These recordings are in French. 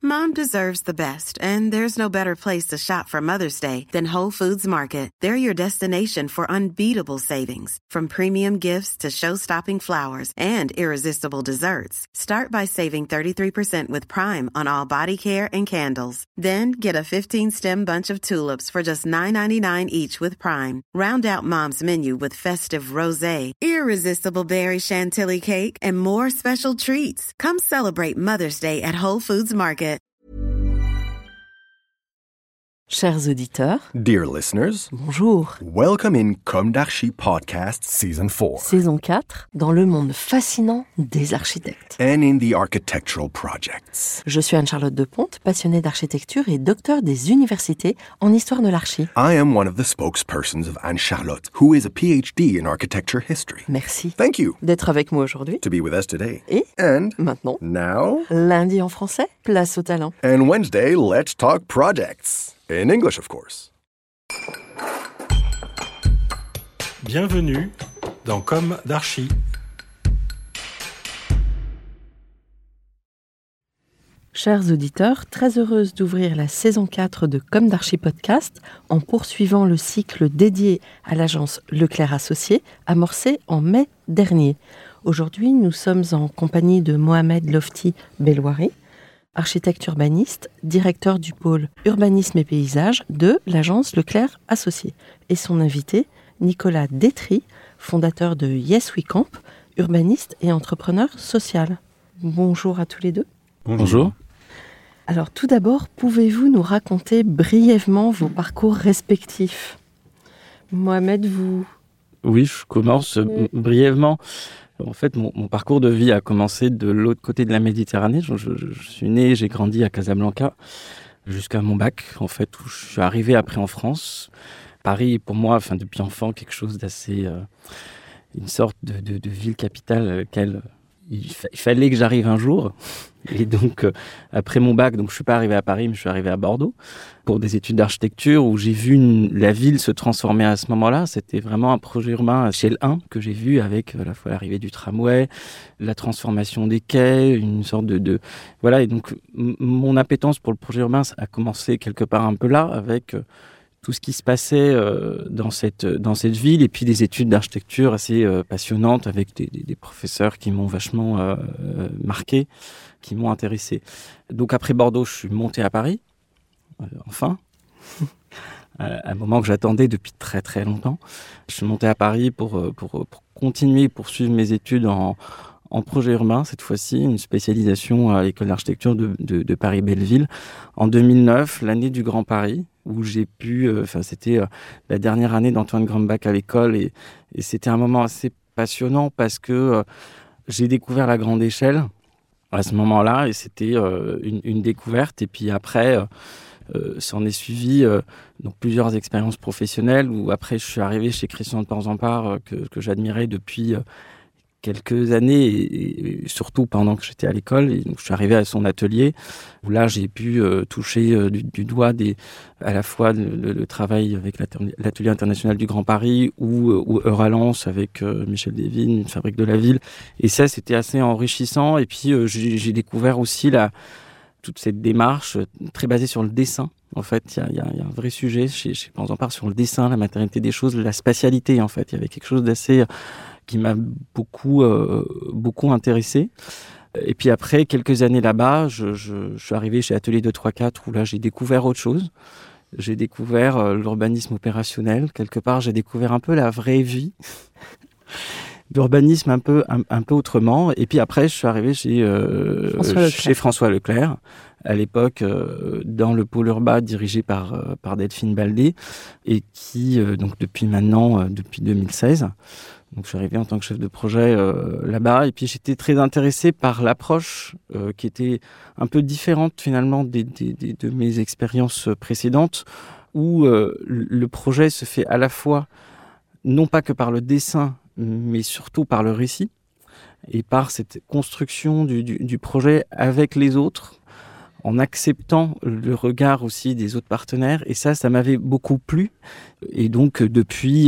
Mom deserves the best, and there's no better place to shop for Mother's Day than Whole Foods Market. They're your destination for unbeatable savings, from premium gifts to show-stopping flowers and irresistible desserts. Start by saving 33% with Prime on all body care and candles. Then get a 15-stem bunch of tulips for just $9.99 each with Prime. Round out Mom's menu with festive rosé, irresistible berry chantilly cake, and more special treats. Come celebrate Mother's Day at Whole Foods Market. Chers auditeurs, dear listeners, bonjour. Welcome in Comme d'Archi Podcast Season 4. Saison 4, dans le monde fascinant des architectes. And in the architectural projects. Je suis Anne-Charlotte Deponte, passionnée d'architecture et docteur des universités en histoire de l'archi. I am one of the spokespersons of Anne-Charlotte, who is a PhD in architecture history. Merci. Thank you. D'être avec moi aujourd'hui. To be with us today. Et And maintenant, now, lundi en français, place au talent. And Wednesday, let's talk projects. In English, of course. Bienvenue dans Comme d'Archi. Chers auditeurs, très heureuse d'ouvrir la saison 4 de Comme d'Archi Podcast en poursuivant le cycle dédié à l'agence Leclerc Associés, amorcé en mai dernier. Aujourd'hui, nous sommes en compagnie de Mohamed Lofti Belwari, architecte urbaniste, directeur du pôle urbanisme et paysage de l'agence Leclerc Associés, et son invité, Nicolas Détry, fondateur de Yes We Camp, urbaniste et entrepreneur social. Bonjour à tous les deux. Bonjour. Alors tout d'abord, pouvez-vous nous raconter brièvement vos parcours respectifs ? Mohamed, vous... Oui, je commence brièvement. En fait, mon parcours de vie a commencé de l'autre côté de la Méditerranée. Je suis né, j'ai grandi à Casablanca jusqu'à mon bac, en fait, où je suis arrivé après en France. Paris, pour moi, depuis enfant, quelque chose d'assez... une sorte de ville capitale à laquelle il fallait que j'arrive un jour. Et donc, après mon bac, donc, je ne suis pas arrivé à Paris, mais je suis arrivé à Bordeaux pour des études d'architecture où j'ai vu la ville se transformer à ce moment-là. C'était vraiment un projet urbain chez le 1 que j'ai vu avec à la fois l'arrivée du tramway, la transformation des quais, une sorte de... Voilà, et donc mon appétence pour le projet urbain a commencé quelque part un peu là avec... tout ce qui se passait dans cette ville, et puis des études d'architecture assez passionnantes avec des professeurs qui m'ont vachement marqué, qui m'ont intéressé. Donc après Bordeaux, je suis monté à Paris, enfin, un moment que j'attendais depuis très très longtemps. Je suis monté à Paris pour continuer, poursuivre mes études en projet urbain, cette fois-ci, une spécialisation à l'école d'architecture de Paris-Belleville, en 2009, l'année du Grand Paris, où j'ai pu... c'était la dernière année d'Antoine Grumbach à l'école, et c'était un moment assez passionnant parce que j'ai découvert la grande échelle à ce moment-là, et c'était une découverte. Et puis après, s'en est suivi donc plusieurs expériences professionnelles, où après je suis arrivé chez Christian de Porzampar, que j'admirais depuis... quelques années, et surtout pendant que j'étais à l'école. Et donc, je suis arrivé à son atelier, où là, j'ai pu toucher du doigt à la fois le travail avec l'atelier international du Grand Paris, ou Euralance avec Michel Devine, une fabrique de la ville. Et ça, c'était assez enrichissant. Et puis, j'ai découvert aussi toute cette démarche très basée sur le dessin. En fait, il y a un vrai sujet chez Porzampar sur le dessin, la matérialité des choses, la spatialité, en fait. Il y avait quelque chose d'assez... qui m'a beaucoup intéressé. Et puis après, quelques années là-bas, je suis arrivé chez Atelier 234, où là, j'ai découvert autre chose. J'ai découvert l'urbanisme opérationnel. Quelque part, j'ai découvert un peu la vraie vie d'urbanisme un peu autrement. Et puis après, je suis arrivé chez François Leclerc, à l'époque, dans le pôle urbain dirigé par Delphine Baldé, et qui, donc depuis 2016, donc je suis arrivé en tant que chef de projet là-bas, et puis j'étais très intéressé par l'approche qui était un peu différente finalement de mes expériences précédentes, où le projet se fait à la fois, non pas que par le dessin, mais surtout par le récit, et par cette construction du projet avec les autres, en acceptant le regard aussi des autres partenaires. Et ça m'avait beaucoup plu. Et donc, depuis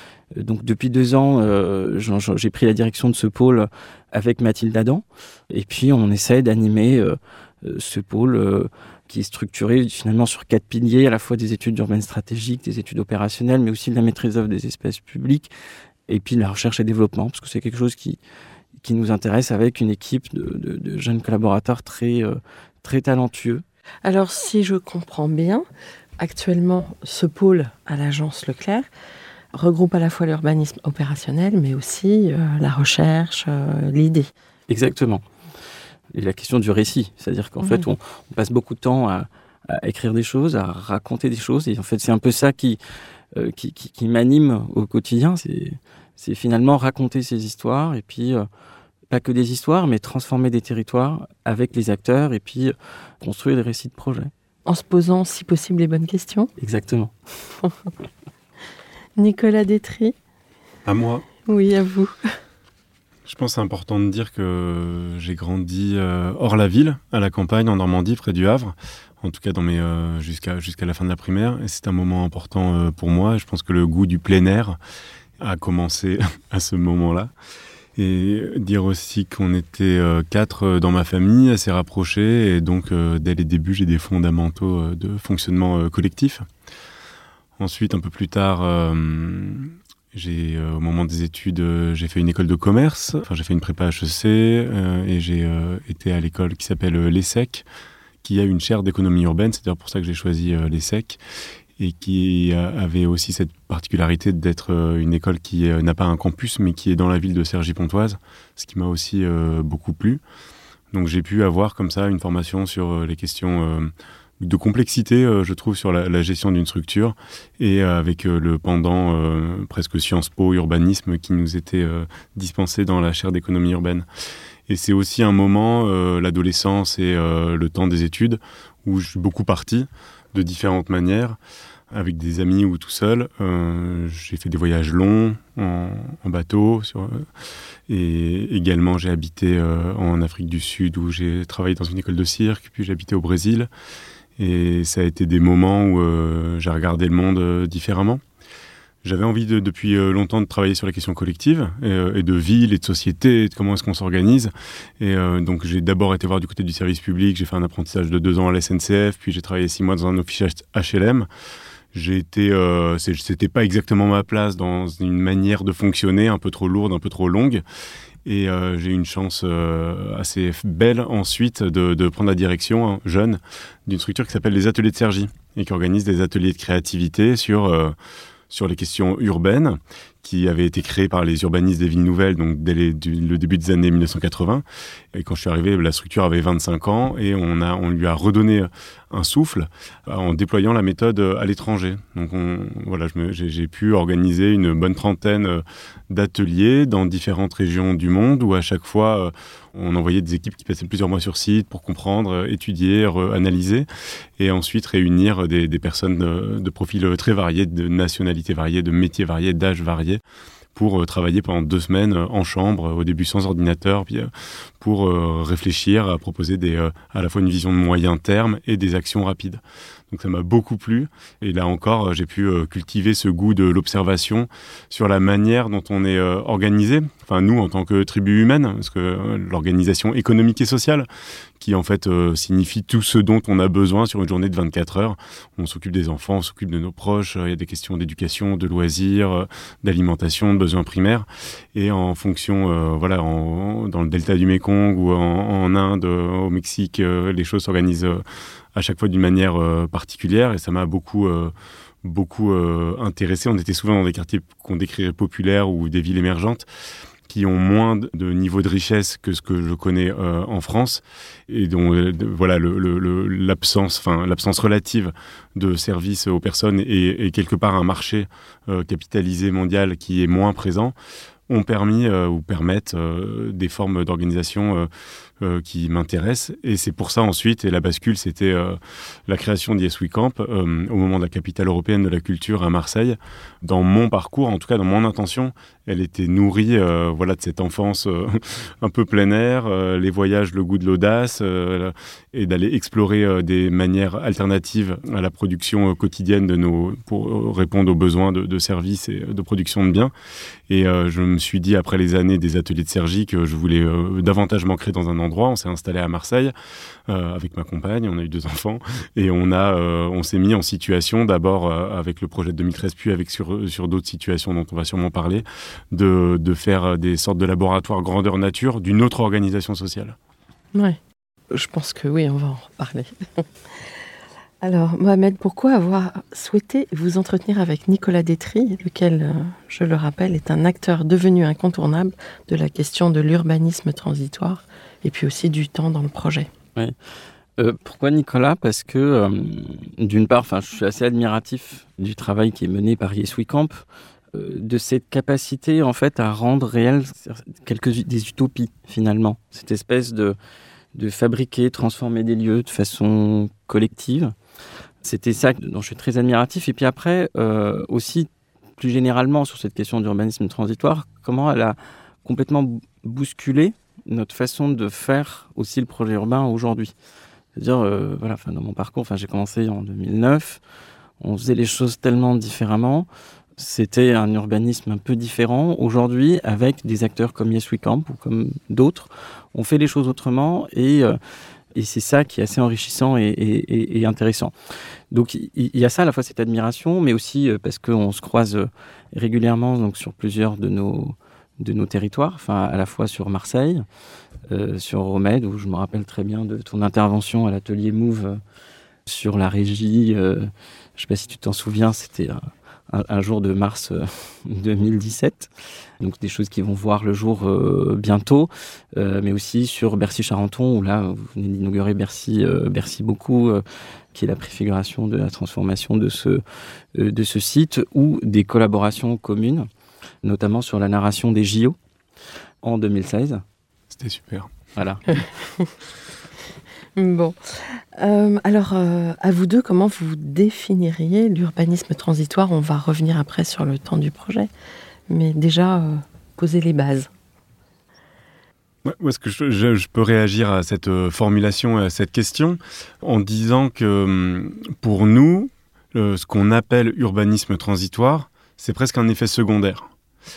2 ans, j'ai pris la direction de ce pôle avec Mathilde Adam. Et puis, on essaie d'animer ce pôle qui est structuré finalement sur 4 piliers, à la fois des études urbaines stratégiques, des études opérationnelles, mais aussi de la maîtrise d'œuvre des espaces publics, et puis de la recherche et développement, parce que c'est quelque chose qui nous intéresse avec une équipe de jeunes collaborateurs très talentueux. Alors, si je comprends bien, actuellement, ce pôle à l'agence Leclerc regroupe à la fois l'urbanisme opérationnel, mais aussi la recherche, l'idée. Exactement. Et la question du récit, c'est-à-dire qu'en fait, on passe beaucoup de temps à écrire des choses, à raconter des choses, et en fait, c'est un peu ça qui m'anime au quotidien, c'est finalement raconter ces histoires, et puis pas que des histoires, mais transformer des territoires avec les acteurs, et puis construire des récits de projet. En se posant, si possible, les bonnes questions. Exactement. Nicolas Détry. À moi. Oui, à vous. Je pense que c'est important de dire que j'ai grandi hors la ville, à la campagne, en Normandie, près du Havre. En tout cas, jusqu'à la fin de la primaire. Et c'est un moment important pour moi. Je pense que le goût du plein air a commencé à ce moment-là. Et dire aussi qu'on était 4 dans ma famille, assez rapprochés. Et donc, dès les débuts, j'ai des fondamentaux de fonctionnement collectif. Ensuite, un peu plus tard, au moment des études, j'ai fait une école de commerce. Enfin, j'ai fait une prépa HEC et j'ai été à l'école qui s'appelle l'ESSEC, qui a une chaire d'économie urbaine. C'est d'ailleurs pour ça que j'ai choisi l'ESSEC, et qui avait aussi cette particularité d'être une école qui n'a pas un campus, mais qui est dans la ville de Cergy-Pontoise, ce qui m'a aussi beaucoup plu. Donc j'ai pu avoir comme ça une formation sur les questions de complexité, je trouve, sur la gestion d'une structure, et avec le pendant presque Sciences Po, urbanisme, qui nous était dispensé dans la chaire d'économie urbaine. Et c'est aussi un moment, l'adolescence et le temps des études, où je suis beaucoup parti de différentes manières, avec des amis ou tout seul. J'ai fait des voyages longs en bateau, et également j'ai habité en Afrique du Sud, où j'ai travaillé dans une école de cirque, puis j'ai habité au Brésil. Et ça a été des moments où j'ai regardé le monde différemment. J'avais envie depuis longtemps de travailler sur la question collective et de ville et de société, et de comment est-ce qu'on s'organise. Et donc j'ai d'abord été voir du côté du service public, j'ai fait un apprentissage de 2 ans à la SNCF, puis j'ai travaillé 6 mois dans un office HLM. C'était pas exactement ma place dans une manière de fonctionner un peu trop lourde, un peu trop longue. Et j'ai eu une chance assez belle ensuite de prendre la direction, jeune, d'une structure qui s'appelle les Ateliers de Cergy, et qui organise des ateliers de créativité sur les questions urbaines, qui avaient été créés par les urbanistes des villes nouvelles, donc dès le début des années 1980. Et quand je suis arrivé, la structure avait 25 ans, et on lui a redonné un souffle en déployant la méthode à l'étranger. Donc j'ai pu organiser une bonne trentaine d'ateliers dans différentes régions du monde, où à chaque fois on envoyait des équipes qui passaient plusieurs mois sur site pour comprendre, étudier, analyser, et ensuite réunir des personnes de profils très variés, de nationalités variées, de métiers variés, d'âges variés, pour travailler pendant 2 semaines en chambre, au début sans ordinateur, puis pour réfléchir, à proposer à la fois une vision de moyen terme et des actions rapides. Donc ça m'a beaucoup plu, et là encore j'ai pu cultiver ce goût de l'observation sur la manière dont on est organisé, enfin nous en tant que tribu humaine, parce que l'organisation économique et sociale, qui en fait signifie tout ce dont on a besoin sur une journée de 24 heures. On s'occupe des enfants, on s'occupe de nos proches, il y a des questions d'éducation, de loisirs, d'alimentation, de besoins primaires, et en fonction, dans le delta du Mékong ou en Inde, au Mexique, les choses s'organisent à chaque fois d'une manière particulière, et ça m'a beaucoup intéressé. On était souvent dans des quartiers qu'on décrirait populaires ou des villes émergentes, qui ont moins de niveau de richesse que ce que je connais en France, et dont l'absence relative de services aux personnes et quelque part un marché capitalisé mondial qui est moins présent, ont permis ou permettent des formes d'organisation qui m'intéressent. Et c'est pour ça ensuite, et la bascule, c'était la création d'Yes We Camp au moment de la capitale européenne de la culture à Marseille. Dans mon parcours, en tout cas dans mon intention, elle était nourrie de cette enfance un peu plein air, les voyages, le goût de l'audace, et d'aller explorer des manières alternatives à la production quotidienne pour répondre aux besoins de services et de production de biens. Et je me suis dit, après les années des ateliers de Cergy, que je voulais davantage m'ancrer dans un endroit endroit. On s'est installé à Marseille avec ma compagne, on a eu 2 enfants et on s'est mis en situation d'abord avec le projet de 2013 puis sur d'autres situations dont on va sûrement parler, de faire des sortes de laboratoires grandeur nature d'une autre organisation sociale. Ouais, je pense que oui, on va en reparler. Alors, Mohamed, pourquoi avoir souhaité vous entretenir avec Nicolas Détry, lequel, je le rappelle, est un acteur devenu incontournable de la question de l'urbanisme transitoire et puis aussi du temps dans le projet? Oui. Pourquoi Nicolas ? Parce que, d'une part, je suis assez admiratif du travail qui est mené par Yes We Camp, de cette capacité en fait à rendre réelles des utopies finalement. Cette espèce de fabriquer, transformer des lieux de façon collective. C'était ça dont je suis très admiratif. Et puis après, aussi, plus généralement, sur cette question d'urbanisme transitoire, comment elle a complètement bousculé notre façon de faire aussi le projet urbain aujourd'hui. C'est-à-dire, dans mon parcours, j'ai commencé en 2009, on faisait les choses tellement différemment. C'était un urbanisme un peu différent. Aujourd'hui, avec des acteurs comme Yes We Camp ou comme d'autres, on fait les choses autrement et c'est ça qui est assez enrichissant et intéressant. Donc il y a ça, à la fois cette admiration, mais aussi parce qu'on se croise régulièrement donc, sur plusieurs de nos territoires, à la fois sur Marseille, sur Romède, où je me rappelle très bien de ton intervention à l'atelier Move sur la régie. Je ne sais pas si tu t'en souviens, c'était un jour de mars 2017. Donc des choses qui vont voir le jour bientôt, mais aussi sur Bercy-Charenton, où là, vous venez d'inaugurer Bercy beaucoup, qui est la préfiguration de la transformation de ce site, ou des collaborations communes, notamment sur la narration des JO en 2016. C'était super. Voilà. Bon. Alors, à vous deux, comment vous définiriez l'urbanisme transitoire ? On va revenir après sur le temps du projet. Mais déjà, poser les bases. Moi, est-ce que je peux réagir à cette formulation, à cette question, en disant que pour nous, ce qu'on appelle urbanisme transitoire, c'est presque un effet secondaire.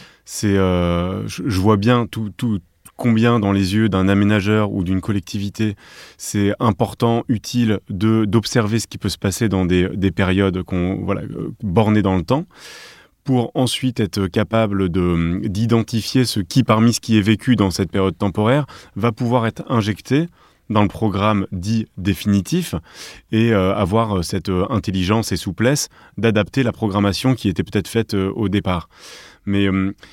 Je vois bien combien dans les yeux d'un aménageur ou d'une collectivité, c'est important, utile d'observer ce qui peut se passer dans des périodes bornées dans le temps, pour ensuite être capable d'identifier parmi ce qui est vécu dans cette période temporaire, va pouvoir être injecté dans le programme dit définitif et avoir cette intelligence et souplesse d'adapter la programmation qui était peut-être faite au départ. Mais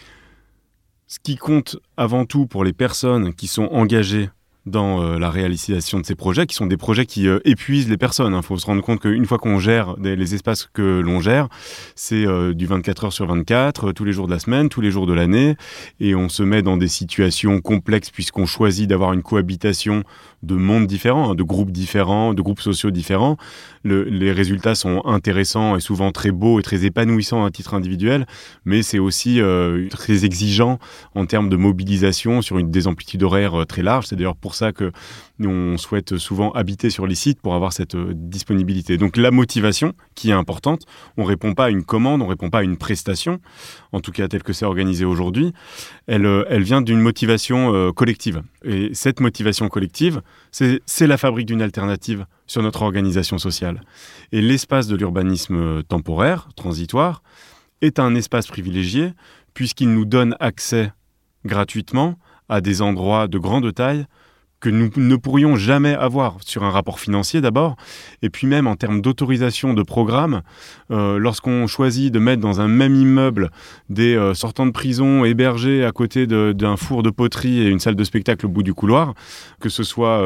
ce qui compte avant tout pour les personnes qui sont engagées dans la réalisation de ces projets, qui sont des projets qui épuisent les personnes. Il faut se rendre compte qu'une fois qu'on gère les espaces que l'on gère, c'est du 24 heures sur 24, tous les jours de la semaine, tous les jours de l'année, et on se met dans des situations complexes puisqu'on choisit d'avoir une cohabitation de mondes différents, de groupes différents, de groupes sociaux différents. Les résultats sont intéressants et souvent très beaux et très épanouissants à titre individuel, mais c'est aussi très exigeant en termes de mobilisation sur des amplitudes horaires très larges. C'est d'ailleurs pour ça que on souhaite souvent habiter sur les sites pour avoir cette disponibilité. Donc la motivation, qui est importante, on ne répond pas à une commande, on ne répond pas à une prestation, en tout cas telle que c'est organisé aujourd'hui, elle vient d'une motivation collective. Et cette motivation collective, c'est la fabrique d'une alternative sur notre organisation sociale. Et l'espace de l'urbanisme temporaire, transitoire, est un espace privilégié puisqu'il nous donne accès gratuitement à des endroits de grande taille que nous ne pourrions jamais avoir sur un rapport financier d'abord, et puis même en termes d'autorisation de programme, lorsqu'on choisit de mettre dans un même immeuble des sortants de prison hébergés à côté d'un four de poterie et une salle de spectacle au bout du couloir, que ce soit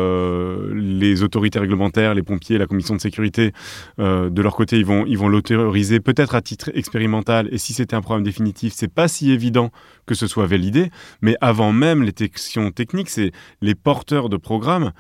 les autorités réglementaires, les pompiers, la commission de sécurité, de leur côté, ils vont l'autoriser peut-être à titre expérimental, et si c'était un programme définitif, c'est pas si évident que ce soit validé, mais avant même les questions techniques, c'est les porteurs de programmes,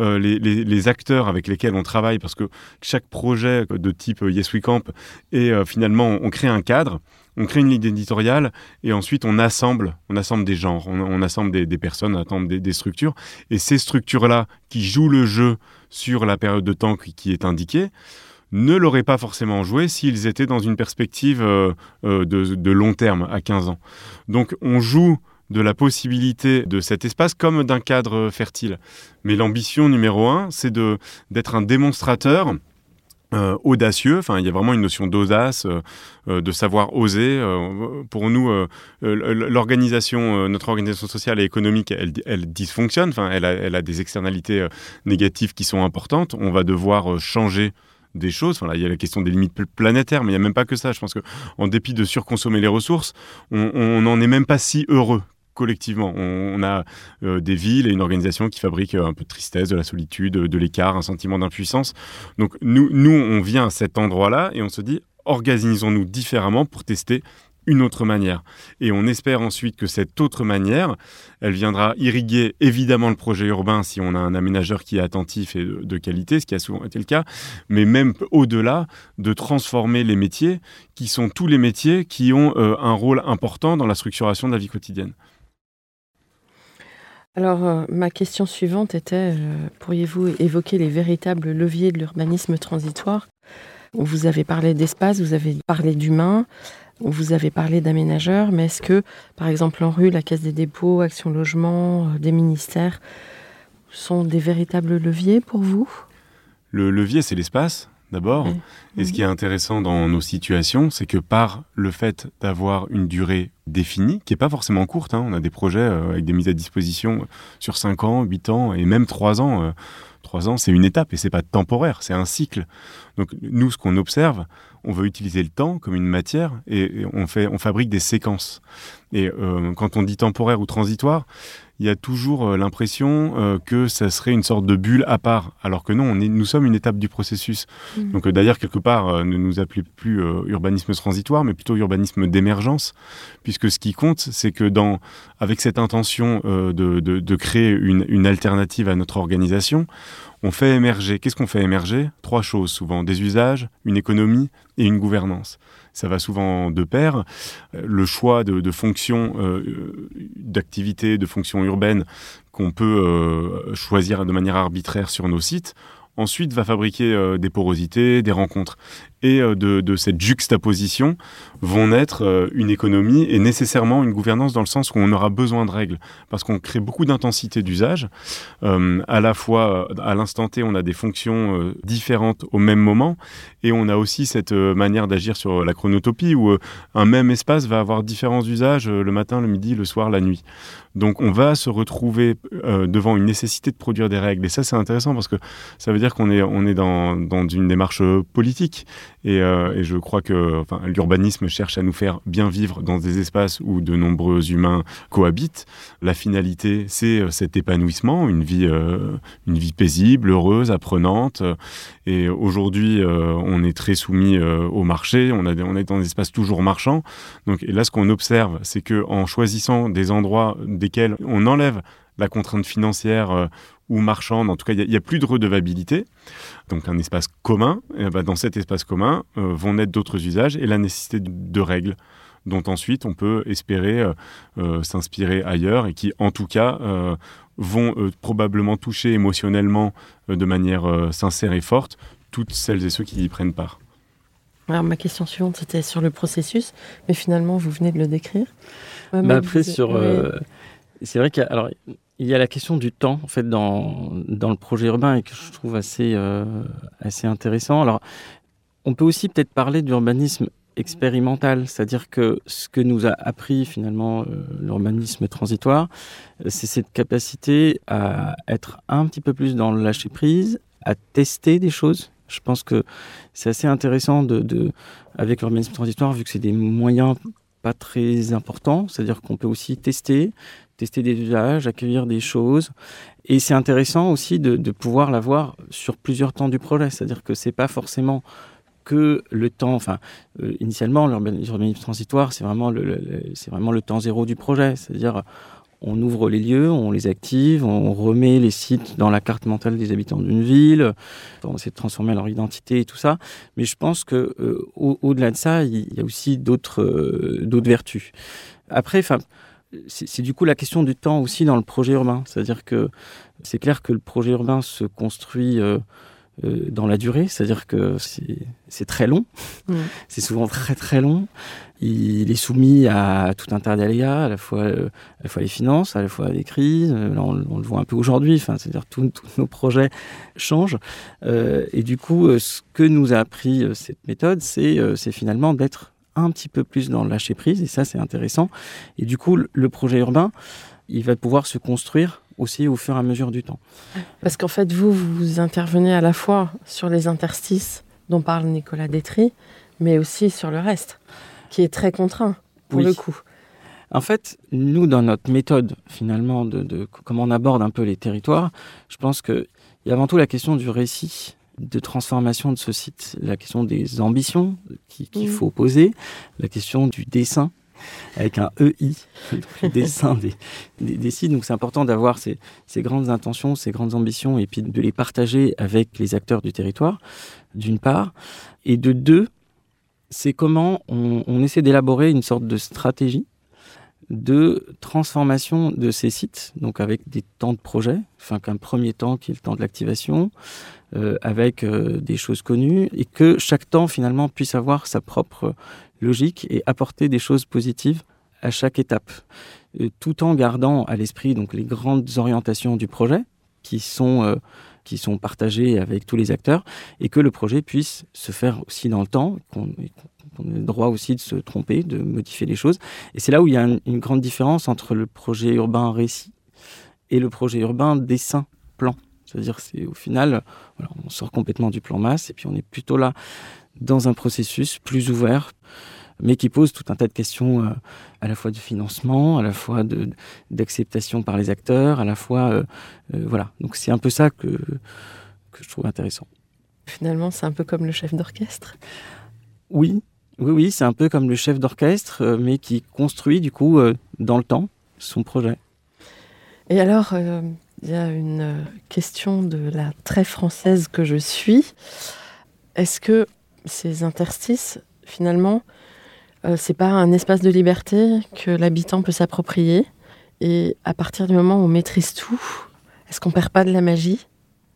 les acteurs avec lesquels on travaille, parce que chaque projet de type Yes We Camp, et finalement on crée un cadre, on crée une ligne éditoriale, et ensuite on assemble des genres, on assemble des personnes, on assemble des structures, et ces structures-là qui jouent le jeu sur la période de temps qui est indiquée, ne l'auraient pas forcément joué s'ils étaient dans une perspective de long terme, à 15 ans. Donc on joue de la possibilité de cet espace comme d'un cadre fertile. Mais l'ambition numéro 1, c'est d'être un démonstrateur audacieux. Enfin, il y a vraiment une notion d'audace, de savoir oser. Pour nous, notre organisation sociale et économique, elle dysfonctionne. Enfin, elle a des externalités négatives qui sont importantes. On va devoir changer des choses. Enfin, là, il y a la question des limites planétaires, mais il n'y a même pas que ça. Je pense qu'en dépit de surconsommer les ressources, on n'en est même pas si heureux collectivement. On a des villes et une organisation qui fabrique un peu de tristesse, de la solitude, de l'écart, un sentiment d'impuissance. Donc nous, on vient à cet endroit-là et on se dit, organisons-nous différemment pour tester une autre manière. Et on espère ensuite que cette autre manière, elle viendra irriguer évidemment le projet urbain si on a un aménageur qui est attentif et de qualité, ce qui a souvent été le cas, mais même au-delà, de transformer les métiers, qui sont tous les métiers qui ont un rôle important dans la structuration de la vie quotidienne. Alors, ma question suivante était, pourriez-vous évoquer les véritables leviers de l'urbanisme transitoire ? Vous avez parlé d'espace, vous avez parlé d'humain, vous avez parlé d'aménageurs, mais est-ce que, par exemple, ANRU, la Caisse des dépôts, Action Logement, des ministères, sont des véritables leviers pour vous ? Le levier, c'est l'espace, d'abord. Oui. Et ce qui est intéressant dans nos situations, c'est que par le fait d'avoir une durée définie, qui n'est pas forcément courte, on a des projets avec des mises à disposition sur 5 ans, 8 ans et même 3 ans. 3 ans, c'est une étape et c'est pas temporaire, c'est un cycle. Donc nous, ce qu'on observe, on veut utiliser le temps comme une matière et on fabrique des séquences. Et quand on dit temporaire ou transitoire, il y a toujours l'impression que ça serait une sorte de bulle à part, alors que non, nous sommes une étape du processus. Donc d'ailleurs, quelque part, ne nous appelez plus urbanisme transitoire, mais plutôt urbanisme d'émergence, puisque ce qui compte, c'est que avec cette intention de créer une alternative à notre organisation, on fait émerger. Qu'est-ce qu'on fait émerger ? 3 choses souvent, des usages, une économie et une gouvernance. Ça va souvent de pair. Le choix de fonctions d'activités, de fonctions urbaines qu'on peut choisir de manière arbitraire sur nos sites, ensuite va fabriquer des porosités, des rencontres. Et de cette juxtaposition vont naître une économie et nécessairement une gouvernance dans le sens où on aura besoin de règles. Parce qu'on crée beaucoup d'intensité d'usage. À la fois, à l'instant T, on a des fonctions différentes au même moment. Et on a aussi cette manière d'agir sur la chronotopie où un même espace va avoir différents usages le matin, le midi, le soir, la nuit. Donc on va se retrouver devant une nécessité de produire des règles. Et ça, c'est intéressant parce que ça veut dire qu'on est dans une démarche politique. Et je crois que l'urbanisme cherche à nous faire bien vivre dans des espaces où de nombreux humains cohabitent. La finalité, c'est cet épanouissement, une vie paisible, heureuse, apprenante. Et aujourd'hui, on est très soumis au marché. On est dans des espaces toujours marchands. Donc, et là, ce qu'on observe, c'est qu'en choisissant des endroits desquels on enlève la contrainte financière ou marchande, en tout cas, il n'y a plus de redevabilité. Donc, un espace commun, et dans cet espace commun vont naître d'autres usages et la nécessité de règles dont ensuite on peut espérer s'inspirer ailleurs et qui, en tout cas, vont probablement toucher émotionnellement de manière sincère et forte toutes celles et ceux qui y prennent part. Alors, ma question suivante, c'était sur le processus, mais finalement, vous venez de le décrire. Après, c'est vrai qu'il y a la question du temps, en fait, dans le projet urbain et que je trouve assez intéressant. Alors, on peut aussi peut-être parler d'urbanisme expérimental, c'est-à-dire que ce que nous a appris finalement l'urbanisme transitoire, c'est cette capacité à être un petit peu plus dans le lâcher-prise, à tester des choses. Je pense que c'est assez intéressant avec l'urbanisme transitoire, vu que c'est des moyens pas très importants, c'est-à-dire qu'on peut aussi tester des usages, accueillir des choses. Et c'est intéressant aussi de pouvoir l'avoir sur plusieurs temps du projet, c'est-à-dire que c'est pas forcément que le temps, initialement, l'urbanisme transitoire, c'est vraiment le temps zéro du projet, c'est-à-dire on ouvre les lieux, on les active, on remet les sites dans la carte mentale des habitants d'une ville, on essaie de transformer leur identité et tout ça. Mais je pense que au-delà de ça, il y a aussi d'autres vertus. Après, c'est du coup la question du temps aussi dans le projet urbain. C'est-à-dire que c'est clair que le projet urbain se construit dans la durée, c'est-à-dire que c'est très long, c'est souvent très très long. Il est soumis à tout un tas d'aléas, à la fois les finances, à la fois les crises. Là, on le voit un peu aujourd'hui, c'est-à-dire tous nos projets changent. Et du coup, ce que nous a appris cette méthode, c'est finalement d'être un petit peu plus dans le lâcher-prise, et ça, c'est intéressant. Et du coup, le projet urbain, il va pouvoir se construire aussi au fur et à mesure du temps. Parce qu'en fait, vous intervenez à la fois sur les interstices dont parle Nicolas Détry, mais aussi sur le reste, qui est très contraint pour le coup. En fait, nous, dans notre méthode, finalement, de comment on aborde un peu les territoires, je pense qu'il y a avant tout la question du récit, de transformation de ce site, la question des ambitions qu'il faut poser, la question du dessin, avec un EI, le dessin des sites. Donc c'est important d'avoir ces grandes intentions, ces grandes ambitions, et puis de les partager avec les acteurs du territoire, d'une part. Et de deux, c'est comment on essaie d'élaborer une sorte de stratégie de transformation de ces sites, donc avec des temps de projet, qu'un premier temps qui est le temps de l'activation, avec des choses connues, et que chaque temps finalement puisse avoir sa propre logique et apporter des choses positives à chaque étape, tout en gardant à l'esprit donc les grandes orientations du projet qui sont partagées avec tous les acteurs, et que le projet puisse se faire aussi dans le temps, qu'on ait le droit aussi de se tromper, de modifier les choses. Et c'est là où il y a une grande différence entre le projet urbain récit et le projet urbain dessin plan. C'est-à-dire c'est au final, on sort complètement du plan masse, et puis on est plutôt là dans un processus plus ouvert, mais qui pose tout un tas de questions à la fois de financement, à la fois d'acceptation par les acteurs, à la fois... voilà. Donc c'est un peu ça que je trouve intéressant. Finalement, c'est un peu comme le chef d'orchestre. Oui, c'est un peu comme le chef d'orchestre, mais qui construit du coup dans le temps son projet. Et alors, il y a une question de la très française que je suis. Est-ce que ces interstices, finalement, c'est pas un espace de liberté que l'habitant peut s'approprier? Et à partir du moment où on maîtrise tout, est-ce qu'on perd pas de la magie?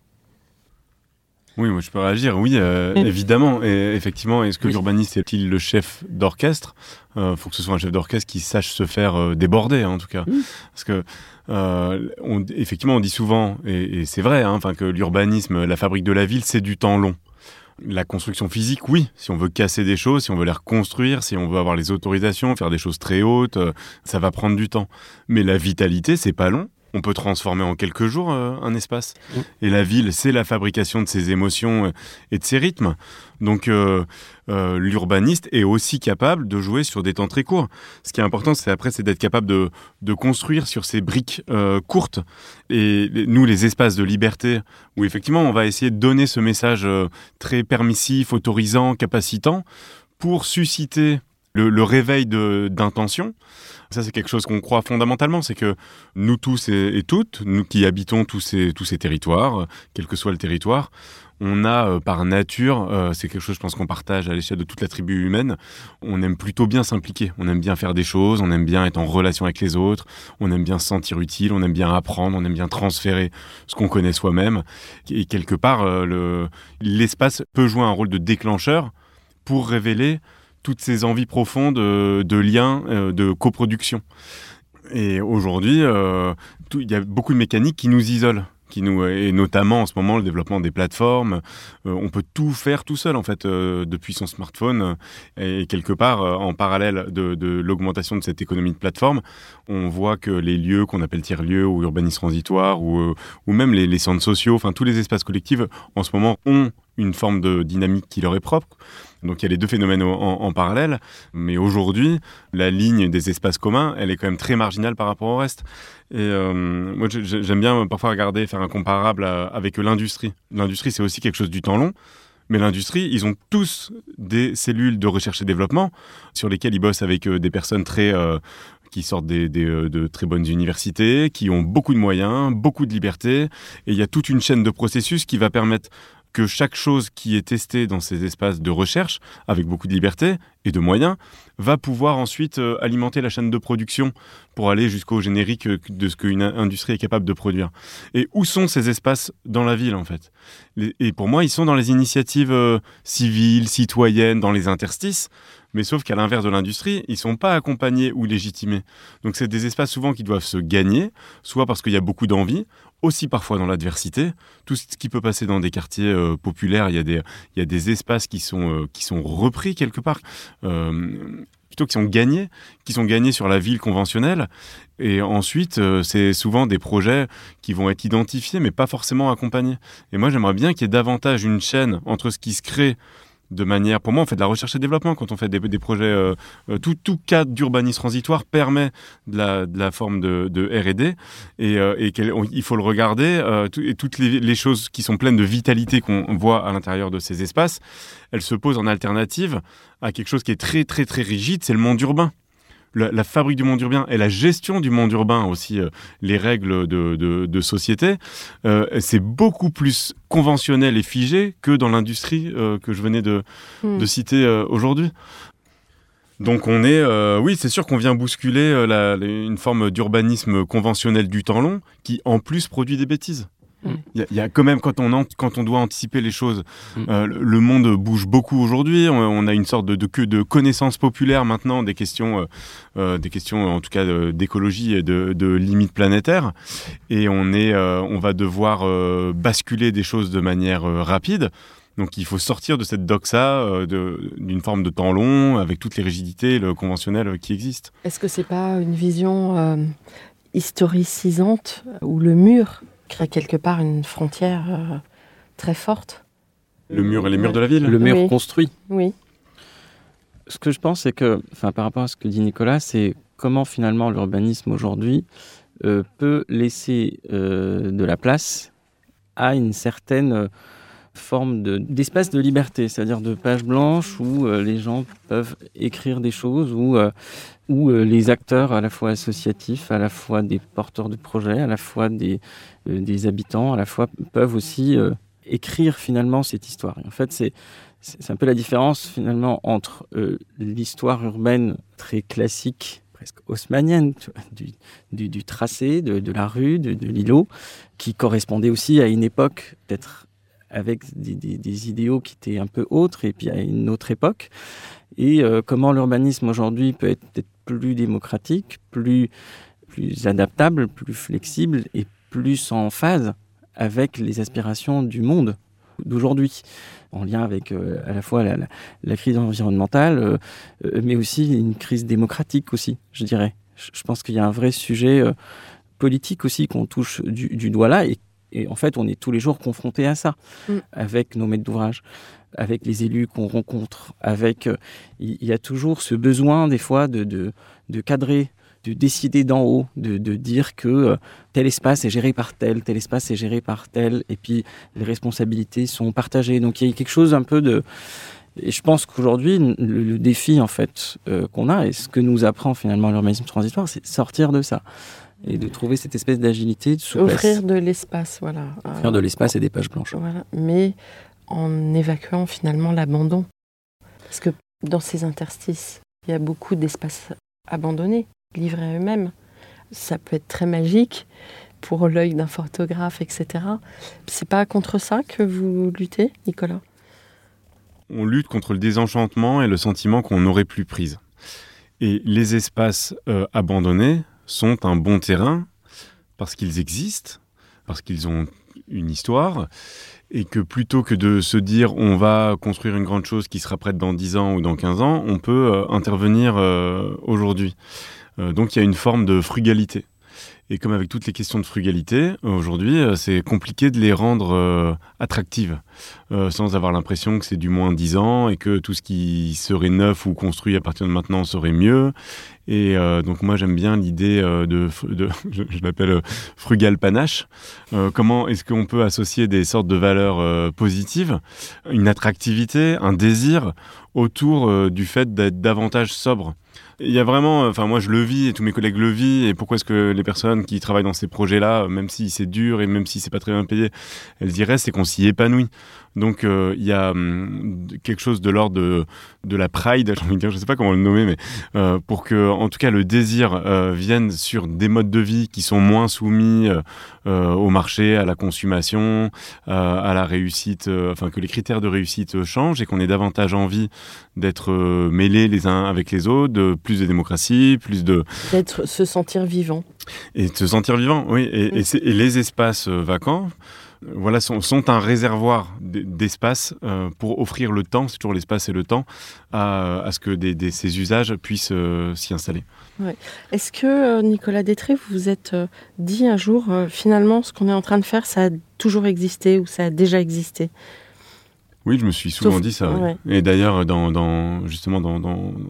Oui, moi je peux réagir. Oui, évidemment. Et effectivement, est-ce que l'urbaniste est-il le chef d'orchestre? Faut que ce soit un chef d'orchestre qui sache se faire déborder, en tout cas. Parce que effectivement, on dit souvent, et c'est vrai, que l'urbanisme, la fabrique de la ville, c'est du temps long. La construction physique, oui. Si on veut casser des choses, si on veut les reconstruire, si on veut avoir les autorisations, faire des choses très hautes, ça va prendre du temps. Mais la vitalité, c'est pas long. On peut transformer en quelques jours un espace. Et la ville, c'est la fabrication de ses émotions et de ses rythmes. Donc l'urbaniste est aussi capable de jouer sur des temps très courts. Ce qui est important, c'est d'être capable de construire sur ces briques courtes. Et nous, les espaces de liberté, où effectivement on va essayer de donner ce message très permissif, autorisant, capacitant, pour susciter le réveil d'intention. Ça, c'est quelque chose qu'on croit fondamentalement, c'est que nous tous et toutes, nous qui habitons tous ces territoires, quel que soit le territoire, on a par nature, c'est quelque chose je pense qu'on partage à l'échelle de toute la tribu humaine, on aime plutôt bien s'impliquer, on aime bien faire des choses, on aime bien être en relation avec les autres, on aime bien se sentir utile, on aime bien apprendre, on aime bien transférer ce qu'on connaît soi-même. Et quelque part, l'espace peut jouer un rôle de déclencheur pour révéler toutes ces envies profondes de liens, de coproduction. Et aujourd'hui, il y a beaucoup de mécaniques qui nous isolent, et notamment en ce moment le développement des plateformes. On peut tout faire tout seul en fait depuis son smartphone, et quelque part en parallèle de l'augmentation de cette économie de plateforme, on voit que les lieux qu'on appelle tiers-lieux ou urbanisme transitoire ou même les centres sociaux, tous les espaces collectifs en ce moment ont une forme de dynamique qui leur est propre. Donc il y a les deux phénomènes en parallèle, mais aujourd'hui, la ligne des espaces communs, elle est quand même très marginale par rapport au reste. Et moi, j'aime bien parfois faire un comparable avec l'industrie. L'industrie, c'est aussi quelque chose du temps long, mais l'industrie, ils ont tous des cellules de recherche et développement sur lesquelles ils bossent avec des personnes qui sortent de très bonnes universités, qui ont beaucoup de moyens, beaucoup de liberté, et il y a toute une chaîne de processus qui va permettre que chaque chose qui est testée dans ces espaces de recherche, avec beaucoup de liberté et de moyens, va pouvoir ensuite alimenter la chaîne de production pour aller jusqu'au générique de ce qu'une industrie est capable de produire. Et où sont ces espaces dans la ville, en fait ? Et pour moi, ils sont dans les initiatives civiles, citoyennes, dans les interstices, mais sauf qu'à l'inverse de l'industrie, ils ne sont pas accompagnés ou légitimés. Donc c'est des espaces souvent qui doivent se gagner, soit parce qu'il y a beaucoup d'envie, aussi parfois dans l'adversité. Tout ce qui peut passer dans des quartiers populaires, il y a des espaces qui sont repris quelque part, plutôt qui sont gagnés sur la ville conventionnelle. Et ensuite, c'est souvent des projets qui vont être identifiés, mais pas forcément accompagnés. Et moi, j'aimerais bien qu'il y ait davantage une chaîne entre ce qui se crée de manière... Pour moi, on fait de la recherche et développement quand on fait des projets... tout cadre d'urbanisme transitoire permet de la forme de R&D et il faut le regarder. Et toutes les choses qui sont pleines de vitalité qu'on voit à l'intérieur de ces espaces, elles se posent en alternative à quelque chose qui est très, très, très rigide, c'est le monde urbain. La fabrique du monde urbain et la gestion du monde urbain aussi, les règles de société, c'est beaucoup plus conventionnel et figé que dans l'industrie que je venais de citer aujourd'hui. Donc on est, oui, c'est sûr qu'on vient bousculer une forme d'urbanisme conventionnel du temps long qui en plus produit des bêtises. Il y a quand même, quand on doit anticiper les choses, le monde bouge beaucoup aujourd'hui. On a une sorte de connaissance populaire maintenant des questions en tout cas d'écologie et de limites planétaires. Et on va devoir basculer des choses de manière rapide. Donc il faut sortir de cette doxa d'une forme de temps long avec toutes les rigidités le conventionnel qui existent. Est-ce que c'est pas une vision historicisante où le mur crée quelque part une frontière très forte? Le mur et les murs de la ville. Le mur construit. Oui. Ce que je pense, c'est que, par rapport à ce que dit Nicolas, c'est comment finalement l'urbanisme aujourd'hui peut laisser de la place à une certaine forme d'espace de liberté, c'est-à-dire de page blanche où les gens peuvent écrire des choses, où les acteurs à la fois associatifs, à la fois des porteurs de projets, à la fois des habitants, à la fois peuvent aussi écrire finalement cette histoire. Et en fait, c'est un peu la différence finalement entre l'histoire urbaine très classique, presque haussmannienne, du tracé, de la rue, de l'îlot, qui correspondait aussi à une époque peut-être avec des idéaux qui étaient un peu autres, et puis à une autre époque. Et comment l'urbanisme aujourd'hui peut être peut-être plus démocratique, plus adaptable, plus flexible et plus en phase avec les aspirations du monde d'aujourd'hui, en lien avec à la fois la crise environnementale, mais aussi une crise démocratique aussi, je dirais. Je pense qu'il y a un vrai sujet politique aussi qu'on touche du doigt là, et en fait, on est tous les jours confrontés à ça, avec nos maîtres d'ouvrage, avec les élus qu'on rencontre, il y a toujours ce besoin, des fois, de cadrer, de décider d'en haut, de dire que tel espace est géré par tel espace est géré par tel, et puis les responsabilités sont partagées. Donc, il y a quelque chose un peu de... Et je pense qu'aujourd'hui, le défi, en fait, qu'on a, et ce que nous apprend finalement l'urbanisme transitoire, c'est de sortir de ça. Et de trouver cette espèce d'agilité, de souplesse. Offrir de l'espace, voilà. Offrir de l'espace et des pages blanches. Voilà. Mais en évacuant finalement l'abandon. Parce que dans ces interstices, il y a beaucoup d'espaces abandonnés, livrés à eux-mêmes. Ça peut être très magique pour l'œil d'un photographe, etc. C'est pas contre ça que vous luttez, Nicolas ? On lutte contre le désenchantement et le sentiment qu'on n'aurait plus prise. Et les espaces abandonnés sont un bon terrain parce qu'ils existent, parce qu'ils ont une histoire, et que plutôt que de se dire on va construire une grande chose qui sera prête dans 10 ans ou dans 15 ans, on peut intervenir aujourd'hui. Donc il y a une forme de frugalité. Et comme avec toutes les questions de frugalité, aujourd'hui, c'est compliqué de les rendre attractives, sans avoir l'impression que c'est du moins 10 ans et que tout ce qui serait neuf ou construit à partir de maintenant serait mieux. Et donc moi, j'aime bien l'idée je l'appelle frugal panache. Comment est-ce qu'on peut associer des sortes de valeurs positives, une attractivité, un désir autour du fait d'être davantage sobre. Il y a vraiment, enfin moi je le vis et tous mes collègues le vivent, et pourquoi est-ce que les personnes qui travaillent dans ces projets-là, même si c'est dur et même si c'est pas très bien payé, elles y restent, c'est qu'on s'y épanouit. Donc il y a quelque chose de l'ordre de la pride, j'ai envie de dire, je sais pas comment le nommer, mais pour que en tout cas le désir vienne sur des modes de vie qui sont moins soumis au marché, à la consommation, à la réussite, enfin que les critères de réussite changent et qu'on ait davantage envie d'être mêlés les uns avec les autres, de plus de démocratie, se sentir vivant. Et de se sentir vivant, oui. Et les espaces vacants, voilà, sont un réservoir d'espace pour offrir le temps, c'est toujours l'espace et le temps, à ce que ces usages puissent s'y installer. Ouais. Est-ce que, Nicolas Détré, vous vous êtes dit un jour, finalement, ce qu'on est en train de faire, ça a toujours existé ou ça a déjà existé ? Oui, je me suis souvent dit ça. Ouais. Et d'ailleurs, justement dans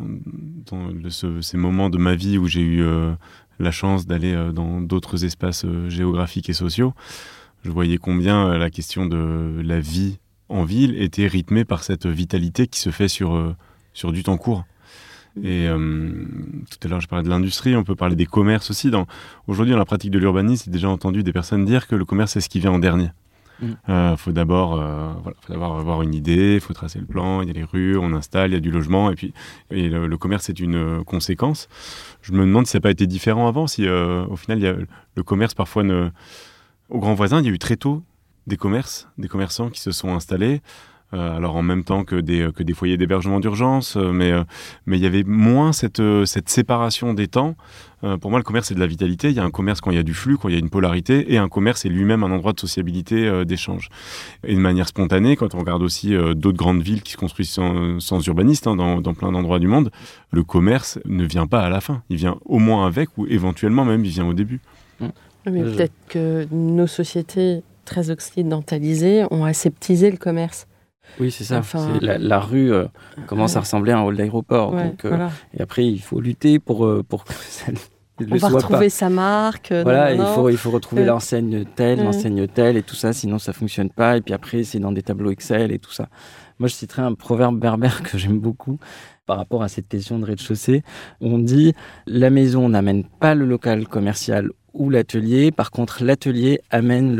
ces moments de ma vie où j'ai eu la chance d'aller dans d'autres espaces géographiques et sociaux, je voyais combien la question de la vie en ville était rythmée par cette vitalité qui se fait sur du temps court. Et tout à l'heure, je parlais de l'industrie, on peut parler des commerces aussi. Aujourd'hui, dans la pratique de l'urbanisme, j'ai déjà entendu des personnes dire que le commerce, c'est ce qui vient en dernier. Faut d'abord avoir une idée, il faut tracer le plan, il y a les rues, on installe, il y a du logement, et le commerce est une conséquence. Je me demande si ça n'a pas été différent avant, si au final, le commerce parfois Au Grand Voisin, il y a eu très tôt des commerçants qui se sont installés, alors en même temps que des foyers d'hébergement d'urgence, mais il y avait moins cette séparation des temps. Pour moi, le commerce, c'est de la vitalité. Il y a un commerce quand il y a du flux, quand il y a une polarité, et un commerce est lui-même un endroit de sociabilité, d'échange. Et de manière spontanée, quand on regarde aussi d'autres grandes villes qui se construisent sans urbanistes, dans plein d'endroits du monde, le commerce ne vient pas à la fin. Il vient au moins avec, ou éventuellement même, il vient au début. Mais peut-être que nos sociétés très occidentalisées ont aseptisé le commerce. Oui, c'est ça. La rue commence à ressembler à un hall d'aéroport. Ouais, donc, et après, il faut lutter pour que ça ne le on va soit retrouver pas. sa marque. Voilà, il faut retrouver l'enseigne telle, et tout ça, sinon ça ne fonctionne pas. Et puis après, c'est dans des tableaux Excel et tout ça. Moi, je citerai un proverbe berbère que j'aime beaucoup par rapport à cette question de rez-de-chaussée. On dit « La maison n'amène pas le local commercial ou l'atelier. Par contre, l'atelier amène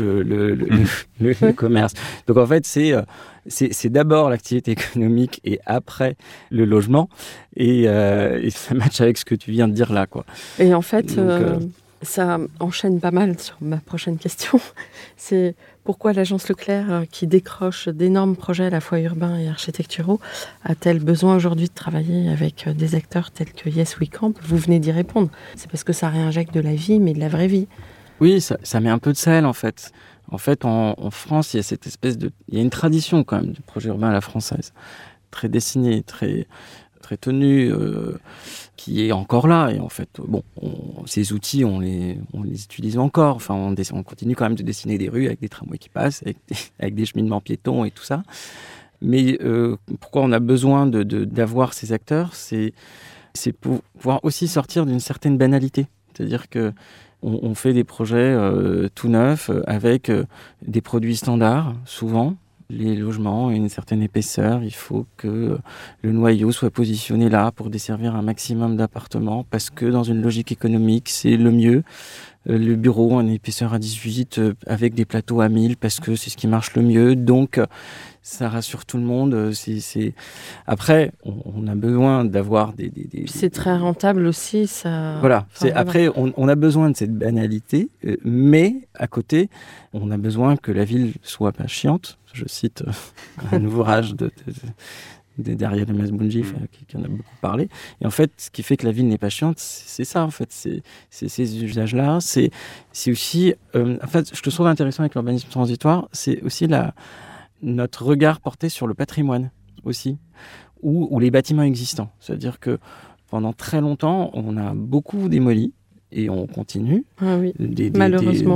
le commerce. » Donc, en fait, c'est d'abord l'activité économique et après le logement. Et ça matche avec ce que tu viens de dire là, quoi. Et en fait, ça enchaîne pas mal sur ma prochaine question. C'est pourquoi l'agence Leclerc, qui décroche d'énormes projets à la fois urbains et architecturaux, a-t-elle besoin aujourd'hui de travailler avec des acteurs tels que Yes We Camp ? Vous venez d'y répondre. C'est parce que ça réinjecte de la vie, mais de la vraie vie. Oui, ça met un peu de sel, en fait. En fait, en France, il y a cette espèce il y a une tradition quand même du projet urbain à la française, très dessinée, très tenue, qui est encore là. Et en fait, ces outils, on les utilise encore. Enfin, on continue quand même de dessiner des rues avec des tramways qui passent, avec des cheminements piétons et tout ça. Mais pourquoi on a besoin d'avoir ces acteurs, c'est pour pouvoir aussi sortir d'une certaine banalité. C'est-à-dire que on fait des projets tout neufs avec des produits standards, souvent. Les logements ont une certaine épaisseur. Il faut que le noyau soit positionné là pour desservir un maximum d'appartements parce que dans une logique économique, c'est le mieux. Le bureau a une épaisseur à 18 avec des plateaux à 1000 parce que c'est ce qui marche le mieux. Donc, ça rassure tout le monde. Après, on a besoin d'avoir des... C'est très rentable aussi, ça... Voilà. Après, on a besoin de cette banalité, mais à côté, on a besoin que la ville soit pas chiante. Je cite un ouvrage de derrière les Masbounji, qui en a beaucoup parlé. Et en fait, ce qui fait que la ville n'est pas chiante, c'est ça, en fait. C'est ces usages-là. C'est aussi... en fait, ce que je trouve intéressant avec l'urbanisme transitoire, c'est aussi notre regard porté sur le patrimoine, aussi, ou les bâtiments existants. C'est-à-dire que pendant très longtemps, on a beaucoup démoli, et on continue. Ah oui, malheureusement.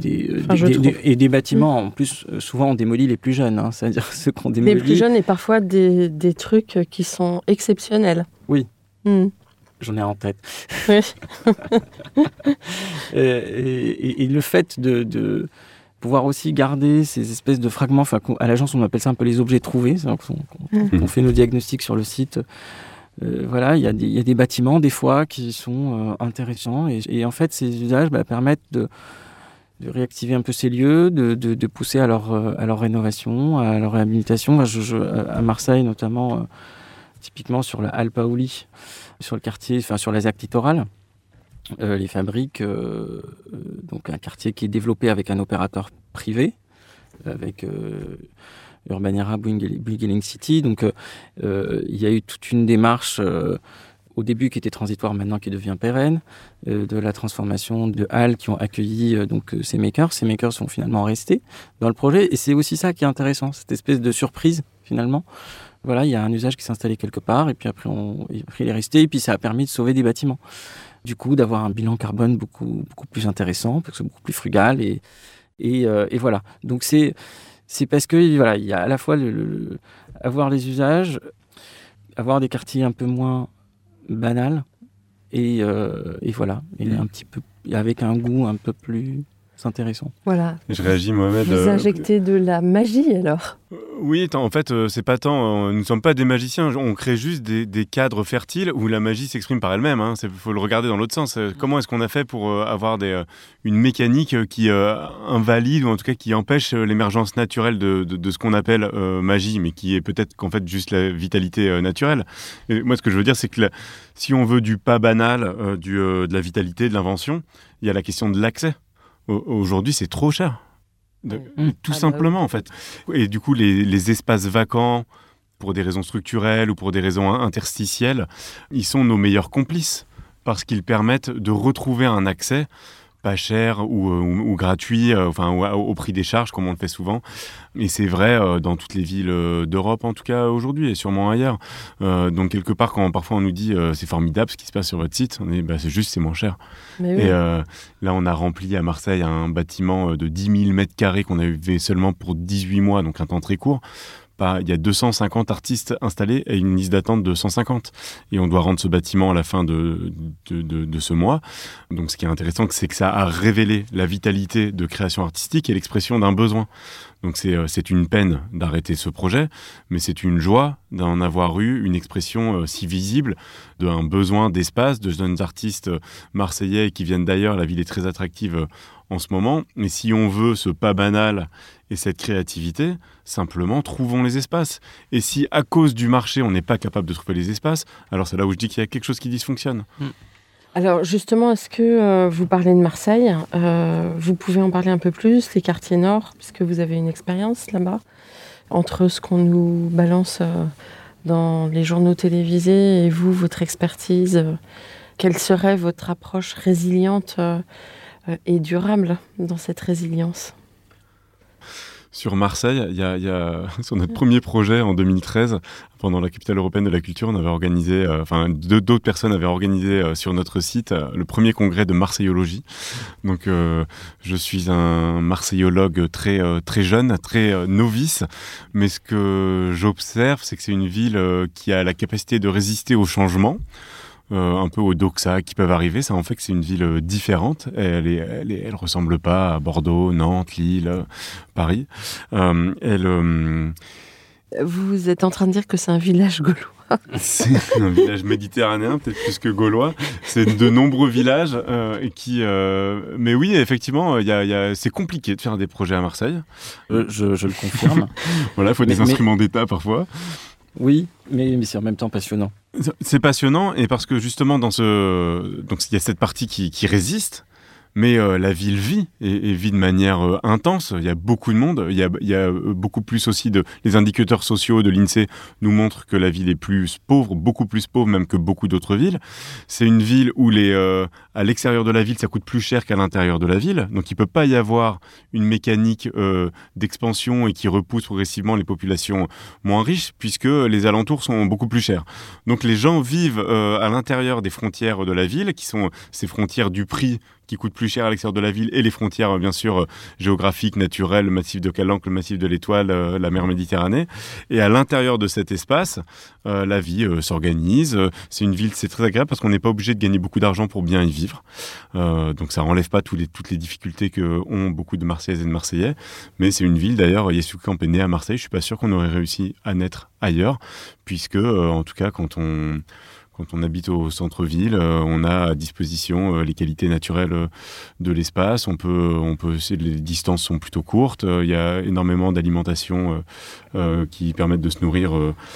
Et des bâtiments, en plus, souvent on démolit les plus jeunes, c'est-à-dire ceux qu'on démolit. Les plus jeunes et parfois des trucs qui sont exceptionnels. Oui, j'en ai en tête. Oui. et le fait de pouvoir aussi garder ces espèces de fragments, à l'agence on appelle ça un peu les objets trouvés, on fait nos diagnostics sur le site. Voilà, il y a des bâtiments des fois qui sont intéressants et en fait ces usages permettent de réactiver un peu ces lieux, de pousser à leur rénovation, à leur réhabilitation. Moi, à Marseille notamment, typiquement sur la Halle Paoli, sur le quartier, enfin sur la ZAC littorale, les fabriques, donc un quartier qui est développé avec un opérateur privé, avec Urbanera Bouygues City. Donc il y a eu toute une démarche au début qui était transitoire, maintenant qui devient pérenne, de la transformation de halles qui ont accueilli ces makers. Ces makers sont finalement restés dans le projet et c'est aussi ça qui est intéressant, cette espèce de surprise finalement. Voilà, il y a un usage qui s'est installé quelque part et puis après il est resté et puis ça a permis de sauver des bâtiments. Du coup, d'avoir un bilan carbone beaucoup plus intéressant, parce que c'est beaucoup plus frugal et voilà. Donc c'est parce que voilà, il y a à la fois avoir les usages, avoir des quartiers un peu moins banals et voilà, et un petit peu avec un goût un peu plus intéressant. Voilà. Je réagis, Mohamed. Vous injectez de la magie alors. Oui, en fait, c'est pas tant. Nous ne sommes pas des magiciens. On crée juste des cadres fertiles où la magie s'exprime par elle-même. Il faut le regarder dans l'autre sens. Comment est-ce qu'on a fait pour avoir une mécanique qui invalide ou en tout cas qui empêche l'émergence naturelle de ce qu'on appelle magie, mais qui est peut-être qu'en fait juste la vitalité naturelle. Et moi, ce que je veux dire, c'est que si on veut du pas banal, de la vitalité, de l'invention, il y a la question de l'accès. Aujourd'hui, c'est trop cher. Tout simplement, en fait. Et du coup, les espaces vacants, pour des raisons structurelles ou pour des raisons interstitielles, ils sont nos meilleurs complices parce qu'ils permettent de retrouver un accès pas cher ou gratuit, au prix des charges, comme on le fait souvent. Et c'est vrai dans toutes les villes d'Europe, en tout cas aujourd'hui, et sûrement ailleurs. Donc quelque part, quand parfois on nous dit c'est formidable ce qui se passe sur votre site, on dit c'est juste, c'est moins cher. Mais oui. Et là, on a rempli à Marseille un bâtiment de 10 000 mètres carrés qu'on avait seulement pour 18 mois, donc un temps très court. Il y a 250 artistes installés et une liste d'attente de 150. Et on doit rendre ce bâtiment à la fin de ce mois. Donc ce qui est intéressant, c'est que ça a révélé la vitalité de création artistique et l'expression d'un besoin. Donc c'est une peine d'arrêter ce projet, mais c'est une joie d'en avoir eu une expression si visible d'un besoin d'espace, de jeunes artistes marseillais qui viennent d'ailleurs. La ville est très attractive en ce moment. Mais si on veut ce pas banal et cette créativité, simplement trouvons les espaces. Et si à cause du marché, on n'est pas capable de trouver les espaces, alors c'est là où je dis qu'il y a quelque chose qui dysfonctionne. Alors justement, est-ce que vous parlez de Marseille, vous pouvez en parler un peu plus, les quartiers nord, puisque vous avez une expérience là-bas, entre ce qu'on nous balance dans les journaux télévisés et vous, votre expertise, quelle serait votre approche résiliente et durable dans cette résilience ? Sur Marseille, il y a sur notre premier projet en 2013, pendant la capitale européenne de la culture, on avait organisé, d'autres personnes avaient organisé sur notre site le premier congrès de marseillologie. Donc, je suis un marseillologue très jeune, très novice, mais ce que j'observe, c'est que c'est une ville qui a la capacité de résister au changement. Un peu aux doxa qui peuvent arriver, ça en fait que c'est une ville différente. Elle ressemble pas à Bordeaux, Nantes, Lille, Paris. Vous êtes en train de dire que c'est un village gaulois. C'est un village méditerranéen, peut-être plus que gaulois. C'est de nombreux villages mais oui, effectivement, c'est compliqué de faire des projets à Marseille. Je le confirme. Voilà, il faut des instruments d'État parfois. Oui, mais c'est en même temps passionnant. C'est passionnant et parce que justement donc il y a cette partie qui résiste, mais la ville vit et vit de manière intense. Il y a beaucoup de monde, il y a beaucoup plus aussi les indicateurs sociaux de l'INSEE nous montrent que la ville est plus pauvre, beaucoup plus pauvre même que beaucoup d'autres villes. C'est une ville où à l'extérieur de la ville, ça coûte plus cher qu'à l'intérieur de la ville. Donc il peut pas y avoir une mécanique d'expansion et qui repousse progressivement les populations moins riches puisque les alentours sont beaucoup plus chers. Donc les gens vivent à l'intérieur des frontières de la ville qui sont ces frontières du prix qui coûtent plus cher à l'extérieur de la ville et les frontières, bien sûr, géographiques, naturelles, le massif de Calanque, le massif de l'Étoile, la mer Méditerranée. Et à l'intérieur de cet espace, la vie s'organise. C'est une ville, c'est très agréable parce qu'on n'est pas obligé de gagner beaucoup d'argent pour bien y vivre. Donc ça enlève pas toutes les difficultés que ont beaucoup de Marseillaises et de Marseillais. Mais c'est une ville, d'ailleurs, Yeşilkamp est né à Marseille. Je suis pas sûr qu'on aurait réussi à naître ailleurs, puisque, en tout cas, quand on habite au centre-ville, on a à disposition les qualités naturelles de l'espace. Les distances sont plutôt courtes. Il y a énormément d'alimentation qui permettent de se nourrir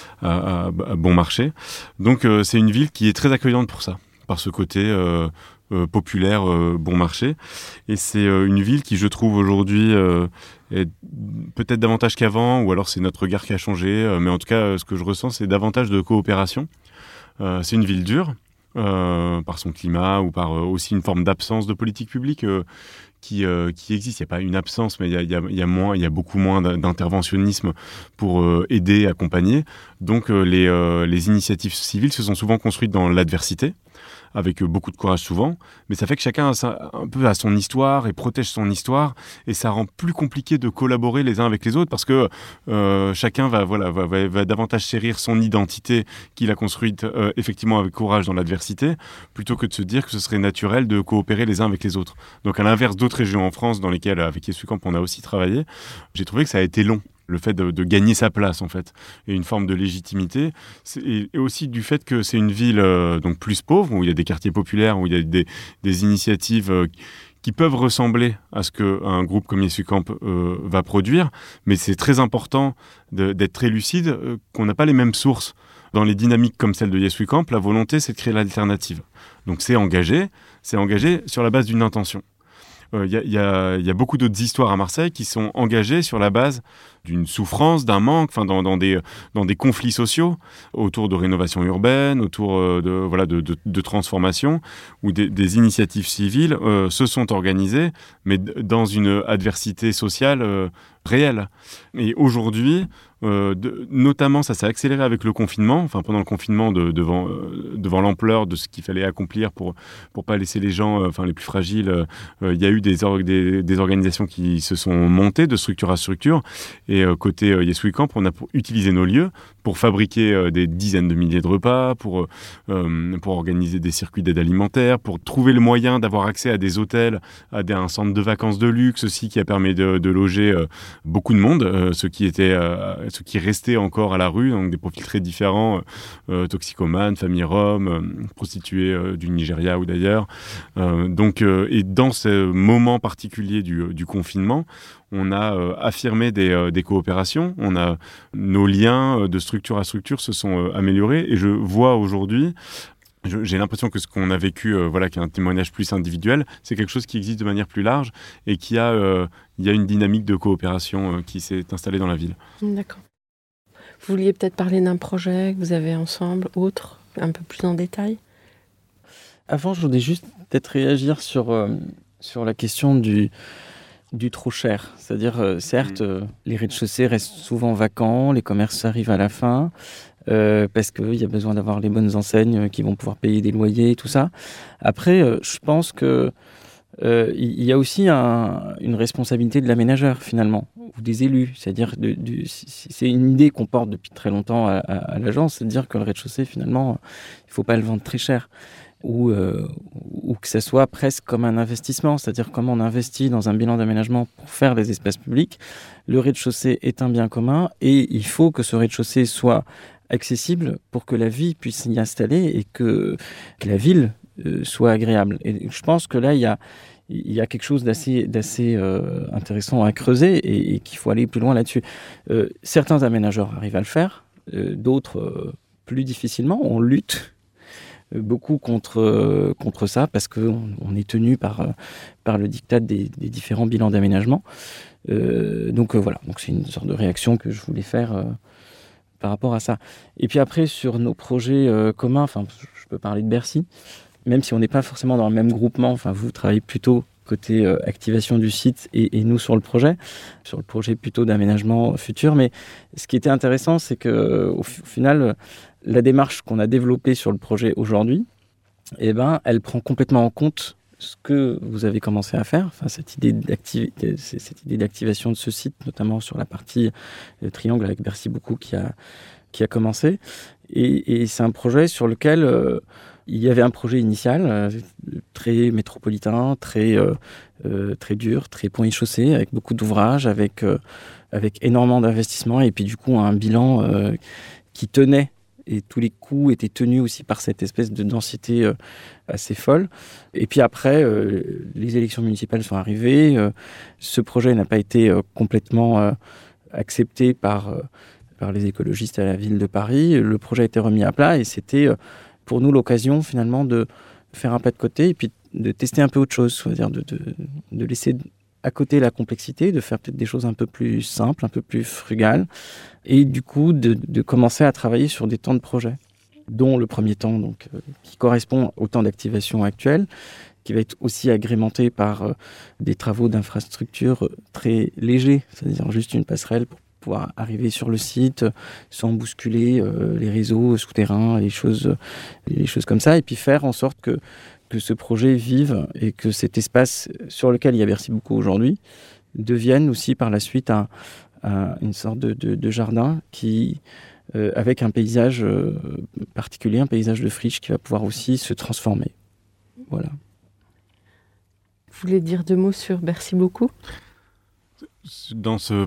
à bon marché. Donc c'est une ville qui est très accueillante pour ça, par ce côté populaire, bon marché. Et c'est une ville qui, je trouve, aujourd'hui est peut-être davantage qu'avant, ou alors c'est notre regard qui a changé. Mais en tout cas, ce que je ressens, c'est davantage de coopération. C'est une ville dure, par son climat ou par aussi une forme d'absence de politique publique qui existe. Il n'y a pas une absence, mais il y a beaucoup moins d'interventionnisme pour aider, accompagner. Donc les initiatives civiles se sont souvent construites dans l'adversité, avec beaucoup de courage souvent, mais ça fait que chacun un peu a son histoire et protège son histoire, et ça rend plus compliqué de collaborer les uns avec les autres, parce que chacun va davantage chérir son identité qu'il a construite effectivement avec courage dans l'adversité, plutôt que de se dire que ce serait naturel de coopérer les uns avec les autres. Donc à l'inverse d'autres régions en France dans lesquelles, avec Yeşilkamp, on a aussi travaillé, j'ai trouvé que ça a été long. Le fait de gagner sa place, en fait, et une forme de légitimité, et aussi du fait que c'est une ville donc plus pauvre, où il y a des quartiers populaires, où il y a des initiatives qui peuvent ressembler à ce qu'un groupe comme Yeşilkamp va produire, mais c'est très important d'être très lucide, qu'on n'a pas les mêmes sources. Dans les dynamiques comme celle de Yeşilkamp, la volonté, c'est de créer l'alternative. Donc c'est engagé sur la base d'une intention. Il y a beaucoup d'autres histoires à Marseille qui sont engagées sur la base d'une souffrance, d'un manque, dans des conflits sociaux autour de rénovation urbaine, autour de transformation, où des initiatives civiles se sont organisées, mais dans une adversité sociale réelle. Et aujourd'hui, notamment, ça s'est accéléré avec le confinement. Pendant le confinement, devant l'ampleur de ce qu'il fallait accomplir pour pas laisser les gens, les plus fragiles, il y a eu des organisations qui se sont montées de structure à structure. Et côté Yeşilkamp, on a utilisé nos lieux pour fabriquer des dizaines de milliers de repas, pour organiser des circuits d'aide alimentaire, pour trouver le moyen d'avoir accès à des hôtels, à un centre de vacances de luxe aussi, qui a permis de loger beaucoup de monde, ceux qui restaient encore à la rue, donc des profils très différents, toxicomanes, familles roms, prostituées du Nigeria ou d'ailleurs. Et dans ce moment particulier du confinement, on a affirmé des coopérations, nos liens de structure à structure se sont améliorés, et je vois aujourd'hui, j'ai l'impression que ce qu'on a vécu, qui est un témoignage plus individuel, c'est quelque chose qui existe de manière plus large, et il y a une dynamique de coopération qui s'est installée dans la ville. D'accord. Vous vouliez peut-être parler d'un projet que vous avez ensemble, autre, un peu plus en détail ? Avant, je voulais juste peut-être réagir sur la question du trop cher. C'est-à-dire, certes, les rez-de-chaussée restent souvent vacants, les commerces arrivent à la fin, parce qu'il y a besoin d'avoir les bonnes enseignes qui vont pouvoir payer des loyers et tout ça. Après, je pense que il y a aussi une responsabilité de l'aménageur, finalement, ou des élus. C'est-à-dire, c'est une idée qu'on porte depuis très longtemps à l'agence, c'est de dire que le rez-de-chaussée, finalement, il ne faut pas le vendre très cher. Ou que ça soit presque comme un investissement, c'est-à-dire comment on investit dans un bilan d'aménagement pour faire des espaces publics. Le rez-de-chaussée est un bien commun, et il faut que ce rez-de-chaussée soit accessible pour que la vie puisse s'y installer et que la ville soit agréable. Et je pense que là, il y a quelque chose d'assez intéressant à creuser, et qu'il faut aller plus loin là-dessus. Certains aménageurs arrivent à le faire, d'autres plus difficilement. On lutte beaucoup contre ça, parce qu'on est tenu par le diktat des différents bilans d'aménagement. Donc c'est une sorte de réaction que je voulais faire par rapport à ça. Et puis après, sur nos projets communs, je peux parler de Bercy, même si on n'est pas forcément dans le même groupement, vous travaillez plutôt côté activation du site, et nous sur le projet plutôt d'aménagement futur. Mais ce qui était intéressant, c'est qu'au final, la démarche qu'on a développée sur le projet aujourd'hui, elle prend complètement en compte ce que vous avez commencé à faire, enfin, cette idée d'activation de ce site, notamment sur la partie triangle avec Bercy Beaucoup qui a commencé. Et c'est un projet sur lequel il y avait un projet initial très métropolitain, très dur, très pont et chaussée, avec beaucoup d'ouvrages, avec énormément d'investissements, et puis du coup un bilan qui tenait, et tous les coûts étaient tenus aussi par cette espèce de densité assez folle. Et puis après, les élections municipales sont arrivées, ce projet n'a pas été complètement accepté par les écologistes à la ville de Paris. Le projet a été remis à plat, et c'était pour nous l'occasion finalement de faire un pas de côté et puis de tester un peu autre chose, c'est-à-dire de laisser à côté la complexité, de faire peut-être des choses un peu plus simples, un peu plus frugales, et du coup de commencer à travailler sur des temps de projet, dont le premier temps donc, qui correspond au temps d'activation actuel, qui va être aussi agrémenté par des travaux d'infrastructure très légers, c'est-à-dire juste une passerelle pour pouvoir arriver sur le site sans bousculer les réseaux souterrains, les choses comme ça, et puis faire en sorte que ce projet vive et que cet espace sur lequel il y a Bercy Beaucoup aujourd'hui devienne aussi par la suite une sorte de jardin qui, avec un paysage particulier, un paysage de friche qui va pouvoir aussi se transformer. Voilà. Vous voulez dire 2 mots sur Bercy Beaucoup ? Dans ce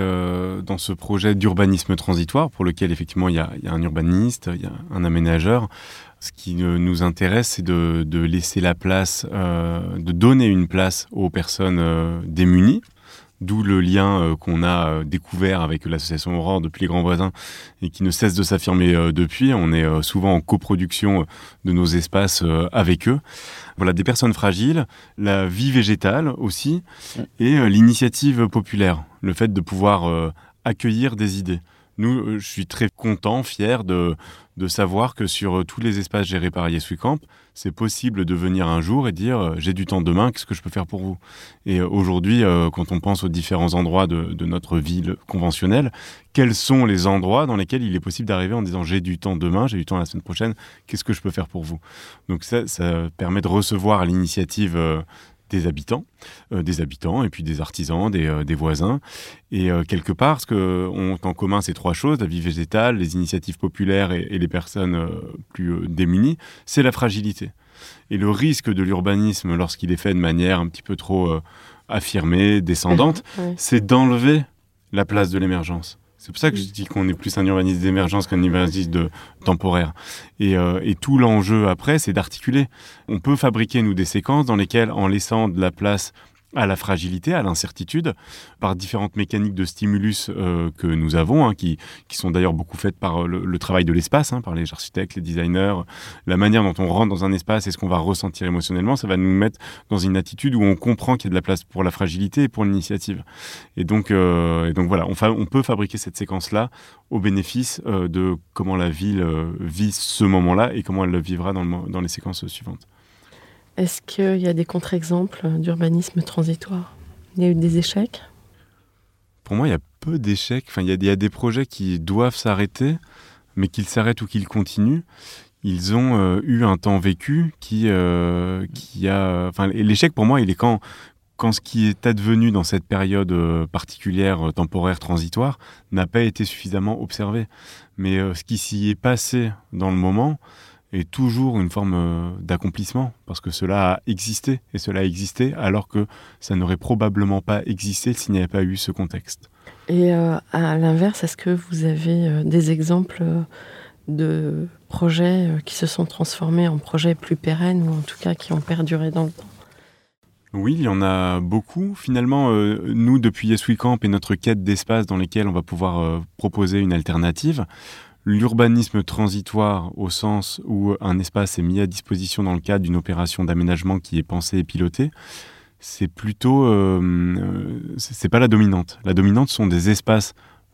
projet d'urbanisme transitoire, pour lequel effectivement il y a un urbaniste, il y a un aménageur, ce qui nous intéresse, c'est de laisser la place, de donner une place aux personnes démunies, d'où le lien qu'on a découvert avec l'association Aurore depuis les Grands Voisins et qui ne cesse de s'affirmer depuis. On est souvent en coproduction de nos espaces avec eux. Voilà, des personnes fragiles, la vie végétale aussi, et l'initiative populaire, le fait de pouvoir accueillir des idées. Nous, je suis très content, fier de savoir que sur tous les espaces gérés par Yes We Camp, c'est possible de venir un jour et dire « j'ai du temps demain, qu'est-ce que je peux faire pour vous ?» Et aujourd'hui, quand on pense aux différents endroits de notre ville conventionnelle, quels sont les endroits dans lesquels il est possible d'arriver en disant « j'ai du temps demain, j'ai du temps la semaine prochaine, qu'est-ce que je peux faire pour vous ?» Donc ça permet de recevoir l'initiative des habitants et puis des artisans, des voisins. Et quelque part, ce qu'ont en commun ces 3 choses, la vie végétale, les initiatives populaires et les personnes plus démunies, c'est la fragilité. Et le risque de l'urbanisme, lorsqu'il est fait de manière un petit peu trop affirmée, descendante, c'est d'enlever la place de l'émergence. C'est pour ça que je dis qu'on est plus un urbanisme d'émergence qu'un urbanisme temporaire. Et tout l'enjeu après, c'est d'articuler. On peut fabriquer, nous, des séquences dans lesquelles, en laissant de la place à la fragilité, à l'incertitude, par différentes mécaniques de stimulus que nous avons, qui sont d'ailleurs beaucoup faites par le travail de l'espace, par les architectes, les designers. La manière dont on rentre dans un espace et ce qu'on va ressentir émotionnellement, ça va nous mettre dans une attitude où on comprend qu'il y a de la place pour la fragilité et pour l'initiative. Et donc voilà, on peut fabriquer cette séquence-là au bénéfice de comment la ville vit ce moment-là et comment elle le vivra dans les séquences suivantes. Est-ce qu'il y a des contre-exemples d'urbanisme transitoire ? Il y a eu des échecs ? Pour moi, il y a peu d'échecs. Enfin, il y a des projets qui doivent s'arrêter, mais qu'ils s'arrêtent ou qu'ils continuent. Ils ont eu un temps vécu qui a... Enfin, l'échec, pour moi, il est quand ce qui est advenu dans cette période particulière, temporaire, transitoire, n'a pas été suffisamment observé. Mais ce qui s'y est passé dans le moment est toujours une forme d'accomplissement, parce que cela a existé, et cela a existé alors que ça n'aurait probablement pas existé s'il n'y avait pas eu ce contexte. Et à l'inverse, est-ce que vous avez des exemples de projets qui se sont transformés en projets plus pérennes, ou en tout cas qui ont perduré dans le temps ? Oui, il y en a beaucoup. Finalement, nous, depuis Yes We Camp et notre quête d'espace dans lesquels on va pouvoir proposer une alternative, l'urbanisme transitoire au sens où un espace est mis à disposition dans le cadre d'une opération d'aménagement qui est pensée et pilotée, c'est plutôt... c'est pas la dominante. La dominante sont des espaces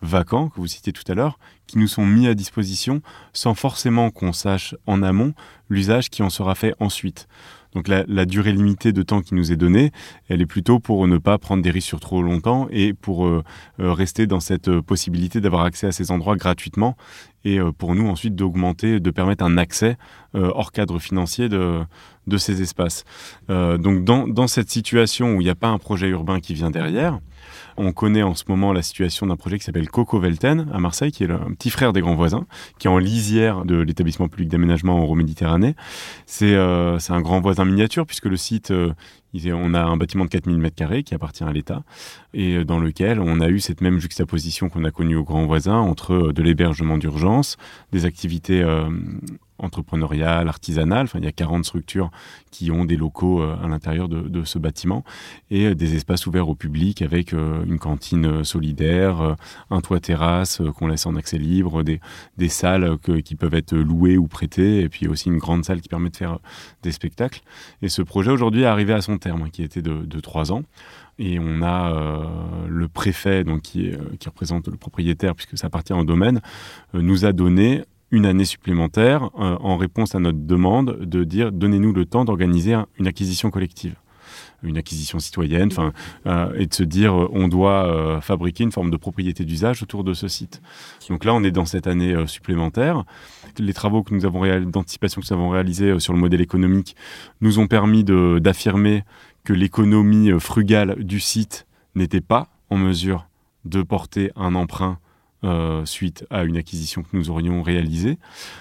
vacants, que vous citiez tout à l'heure, qui nous sont mis à disposition sans forcément qu'on sache en amont l'usage qui en sera fait ensuite. Donc la durée limitée de temps qui nous est donnée, elle est plutôt pour ne pas prendre des risques sur trop longtemps et pour rester dans cette possibilité d'avoir accès à ces endroits gratuitement et pour nous ensuite de permettre un accès hors cadre financier de ces espaces. Donc dans cette situation où il n'y a pas un projet urbain qui vient derrière, on connaît en ce moment la situation d'un projet qui s'appelle Coco Velten à Marseille, qui est le petit frère des Grands Voisins, qui est en lisière de l'établissement public d'aménagement Euroméditerranée. C'est un grand voisin miniature, puisque le site, on a un bâtiment de 4000 m² qui appartient à l'État, et dans lequel on a eu cette même juxtaposition qu'on a connue aux Grands Voisins entre de l'hébergement d'urgence, des activités entrepreneuriales, artisanales. Enfin, il y a 40 structures qui ont des locaux à l'intérieur de ce bâtiment et des espaces ouverts au public avec une cantine solidaire, un toit terrasse qu'on laisse en accès libre, des salles qui peuvent être louées ou prêtées et puis aussi une grande salle qui permet de faire des spectacles. Et ce projet aujourd'hui est arrivé à son terme, qui était de 3 ans. Et on a le préfet, donc qui représente le propriétaire puisque ça appartient au domaine, nous a donné une année supplémentaire en réponse à notre demande de dire donnez-nous le temps d'organiser une acquisition collective, une acquisition citoyenne, et de se dire on doit fabriquer une forme de propriété d'usage autour de ce site. Donc là, on est dans cette année supplémentaire. Les travaux d'anticipation que nous avons réalisés sur le modèle économique nous ont permis d'affirmer que l'économie frugale du site n'était pas en mesure de porter un emprunt suite à une acquisition que nous aurions réalisée.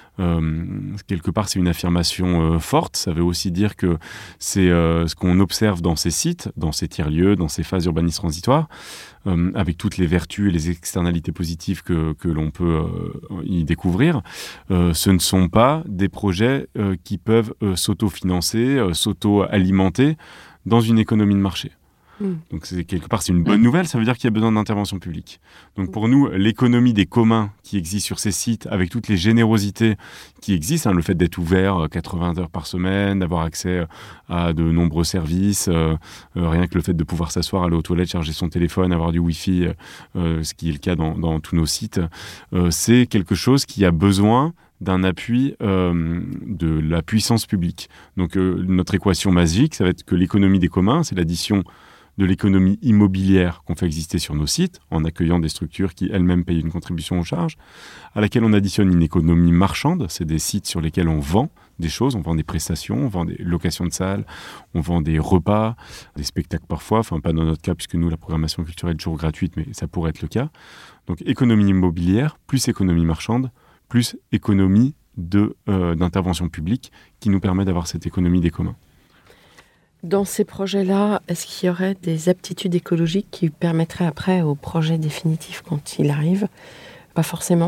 Quelque part, c'est une affirmation forte. Ça veut aussi dire que c'est ce qu'on observe dans ces sites, dans ces tiers-lieux, dans ces phases urbanistes transitoires, avec toutes les vertus et les externalités positives que l'on peut y découvrir. Ce ne sont pas des projets qui peuvent s'auto-financer, s'auto-alimenter dans une économie de marché. Donc quelque part, c'est une bonne nouvelle, ça veut dire qu'il y a besoin d'intervention publique. Donc pour nous, l'économie des communs qui existe sur ces sites, avec toutes les générosités qui existent, le fait d'être ouvert 80 heures par semaine, d'avoir accès à de nombreux services, rien que le fait de pouvoir s'asseoir, aller aux toilettes, charger son téléphone, avoir du Wi-Fi, ce qui est le cas dans tous nos sites, c'est quelque chose qui a besoin d'un appui de la puissance publique. Donc notre équation magique, ça va être que l'économie des communs, c'est l'addition de l'économie immobilière qu'on fait exister sur nos sites, en accueillant des structures qui elles-mêmes payent une contribution aux charges, à laquelle on additionne une économie marchande, c'est des sites sur lesquels on vend des choses, on vend des prestations, on vend des locations de salles, on vend des repas, des spectacles parfois, enfin pas dans notre cas puisque nous la programmation culturelle est toujours gratuite, mais ça pourrait être le cas. Donc économie immobilière, plus économie marchande, plus économie d'intervention publique qui nous permet d'avoir cette économie des communs. Dans ces projets-là, est-ce qu'il y aurait des aptitudes écologiques qui permettraient après au projet définitif quand il arrive ? Pas forcément.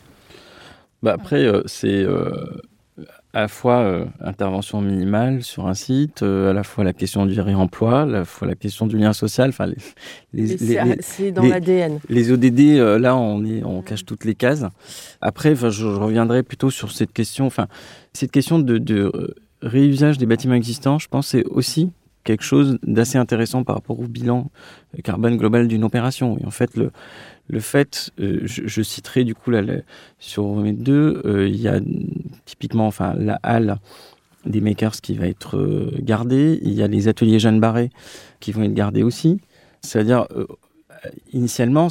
Après, c'est à la fois intervention minimale sur un site, à la fois la question du réemploi, à la fois la question du lien social. Enfin, c'est dans l'ADN. Les ODD, là, on cache toutes les cases. Après, je reviendrai plutôt sur cette question. Cette question de réusage des bâtiments existants, je pense, c'est aussi quelque chose d'assez intéressant par rapport au bilan carbone global d'une opération. Et en fait, le fait, je citerai du coup là, sur Euromède 2, il y a typiquement la halle des makers qui va être gardée, il y a les ateliers Jeanne Barret qui vont être gardés aussi. C'est-à-dire, initialement,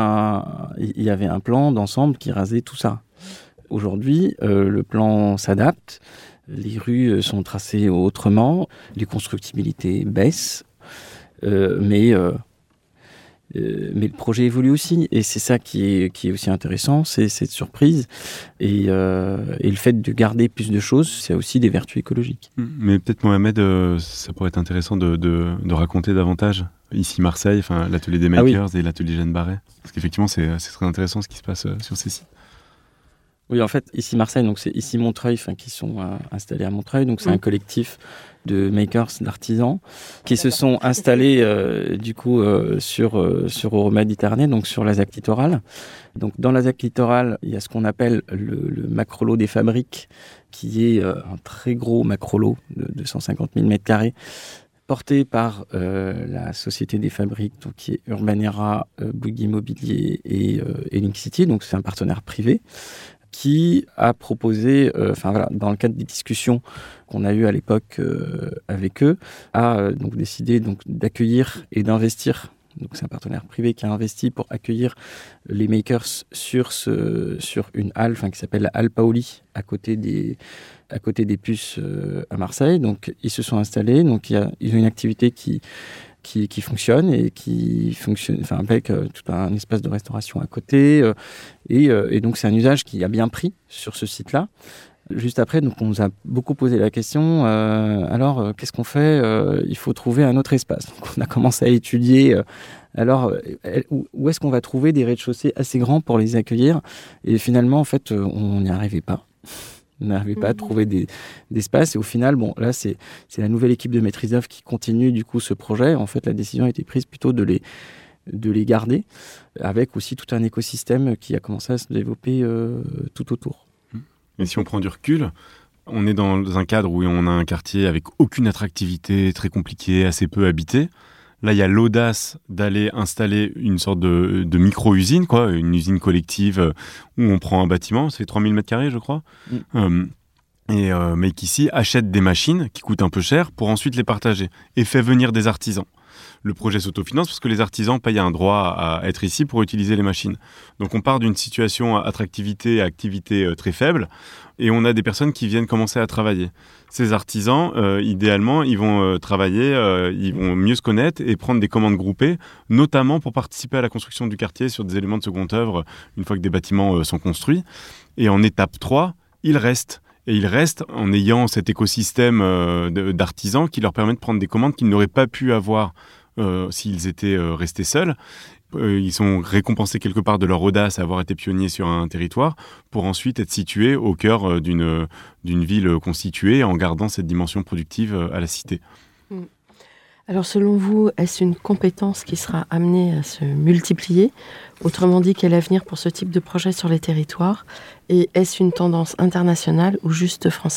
il y avait un plan d'ensemble qui rasait tout ça. Aujourd'hui, le plan s'adapte. Les rues sont tracées autrement, les constructibilités baissent, mais le projet évolue aussi. Et c'est ça qui est aussi intéressant, c'est cette surprise. Et le fait de garder plus de choses, c'est aussi des vertus écologiques. Mais peut-être Mohamed, ça pourrait être intéressant de raconter davantage. Ici Marseille, l'atelier des makers et l'atelier Jeanne Barret. Parce qu'effectivement, c'est très intéressant ce qui se passe sur ces sites. Oui, en fait, ici Marseille, donc c'est ici Montreuil, qui sont installés à Montreuil. Donc c'est un collectif de makers, d'artisans, qui se sont installés sur Euroméditerranée, donc sur la ZAC littorale. Donc dans la ZAC littorale, il y a ce qu'on appelle le macrolot des fabriques, qui est un très gros macrolot de 150 000 m², porté par la Société des Fabriques, donc, qui est Urbanera, Bouygues Immobilier et Link City, donc c'est un partenaire privé, qui a proposé, dans le cadre des discussions qu'on a eues à l'époque avec eux, a donc décidé donc, d'accueillir et d'investir. Donc c'est un partenaire privé qui a investi pour accueillir les makers sur une halle, qui s'appelle la Halle Paoli, à côté des Puces à Marseille. Donc ils se sont installés, donc ils ont une activité qui fonctionne et qui fonctionne, avec tout un espace de restauration à côté. Et donc, c'est un usage qui a bien pris sur ce site-là. Juste après, donc, on nous a beaucoup posé la question, alors, qu'est-ce qu'on fait ? Il faut trouver un autre espace. Donc, on a commencé à étudier, où est-ce qu'on va trouver des rez-de-chaussée assez grands pour les accueillir ? Et finalement, en fait, on n'y arrivait pas. On n'arrivait pas à trouver d'espace. Et au final, là, c'est la nouvelle équipe de maîtrise d'œuvre qui continue du coup ce projet. En fait, la décision a été prise plutôt de les garder, avec aussi tout un écosystème qui a commencé à se développer tout autour. Mais si on prend du recul, on est dans un cadre où on a un quartier avec aucune attractivité, très compliqué, assez peu habité. Là, il y a l'audace d'aller installer une sorte de micro-usine, une usine collective où on prend un bâtiment, c'est 3000 m², je crois, mais qui ici achète des machines qui coûtent un peu cher pour ensuite les partager et fait venir des artisans. Le projet s'autofinance parce que les artisans payent un droit à être ici pour utiliser les machines. Donc on part d'une situation attractivité et activité très faible et on a des personnes qui viennent commencer à travailler. Ces artisans, idéalement, ils vont travailler, ils vont mieux se connaître et prendre des commandes groupées, notamment pour participer à la construction du quartier sur des éléments de seconde œuvre une fois que des bâtiments sont construits. Et en étape 3, ils restent. Et ils restent en ayant cet écosystème d'artisans qui leur permet de prendre des commandes qu'ils n'auraient pas pu avoir s'ils étaient restés seuls. Ils sont récompensés quelque part de leur audace à avoir été pionniers sur un territoire pour ensuite être situés au cœur d'une ville constituée en gardant cette dimension productive à la cité. Alors selon vous, est-ce une compétence qui sera amenée à se multiplier ? Autrement dit, quel avenir pour ce type de projet sur les territoires ? Et est-ce une tendance internationale ou juste française ?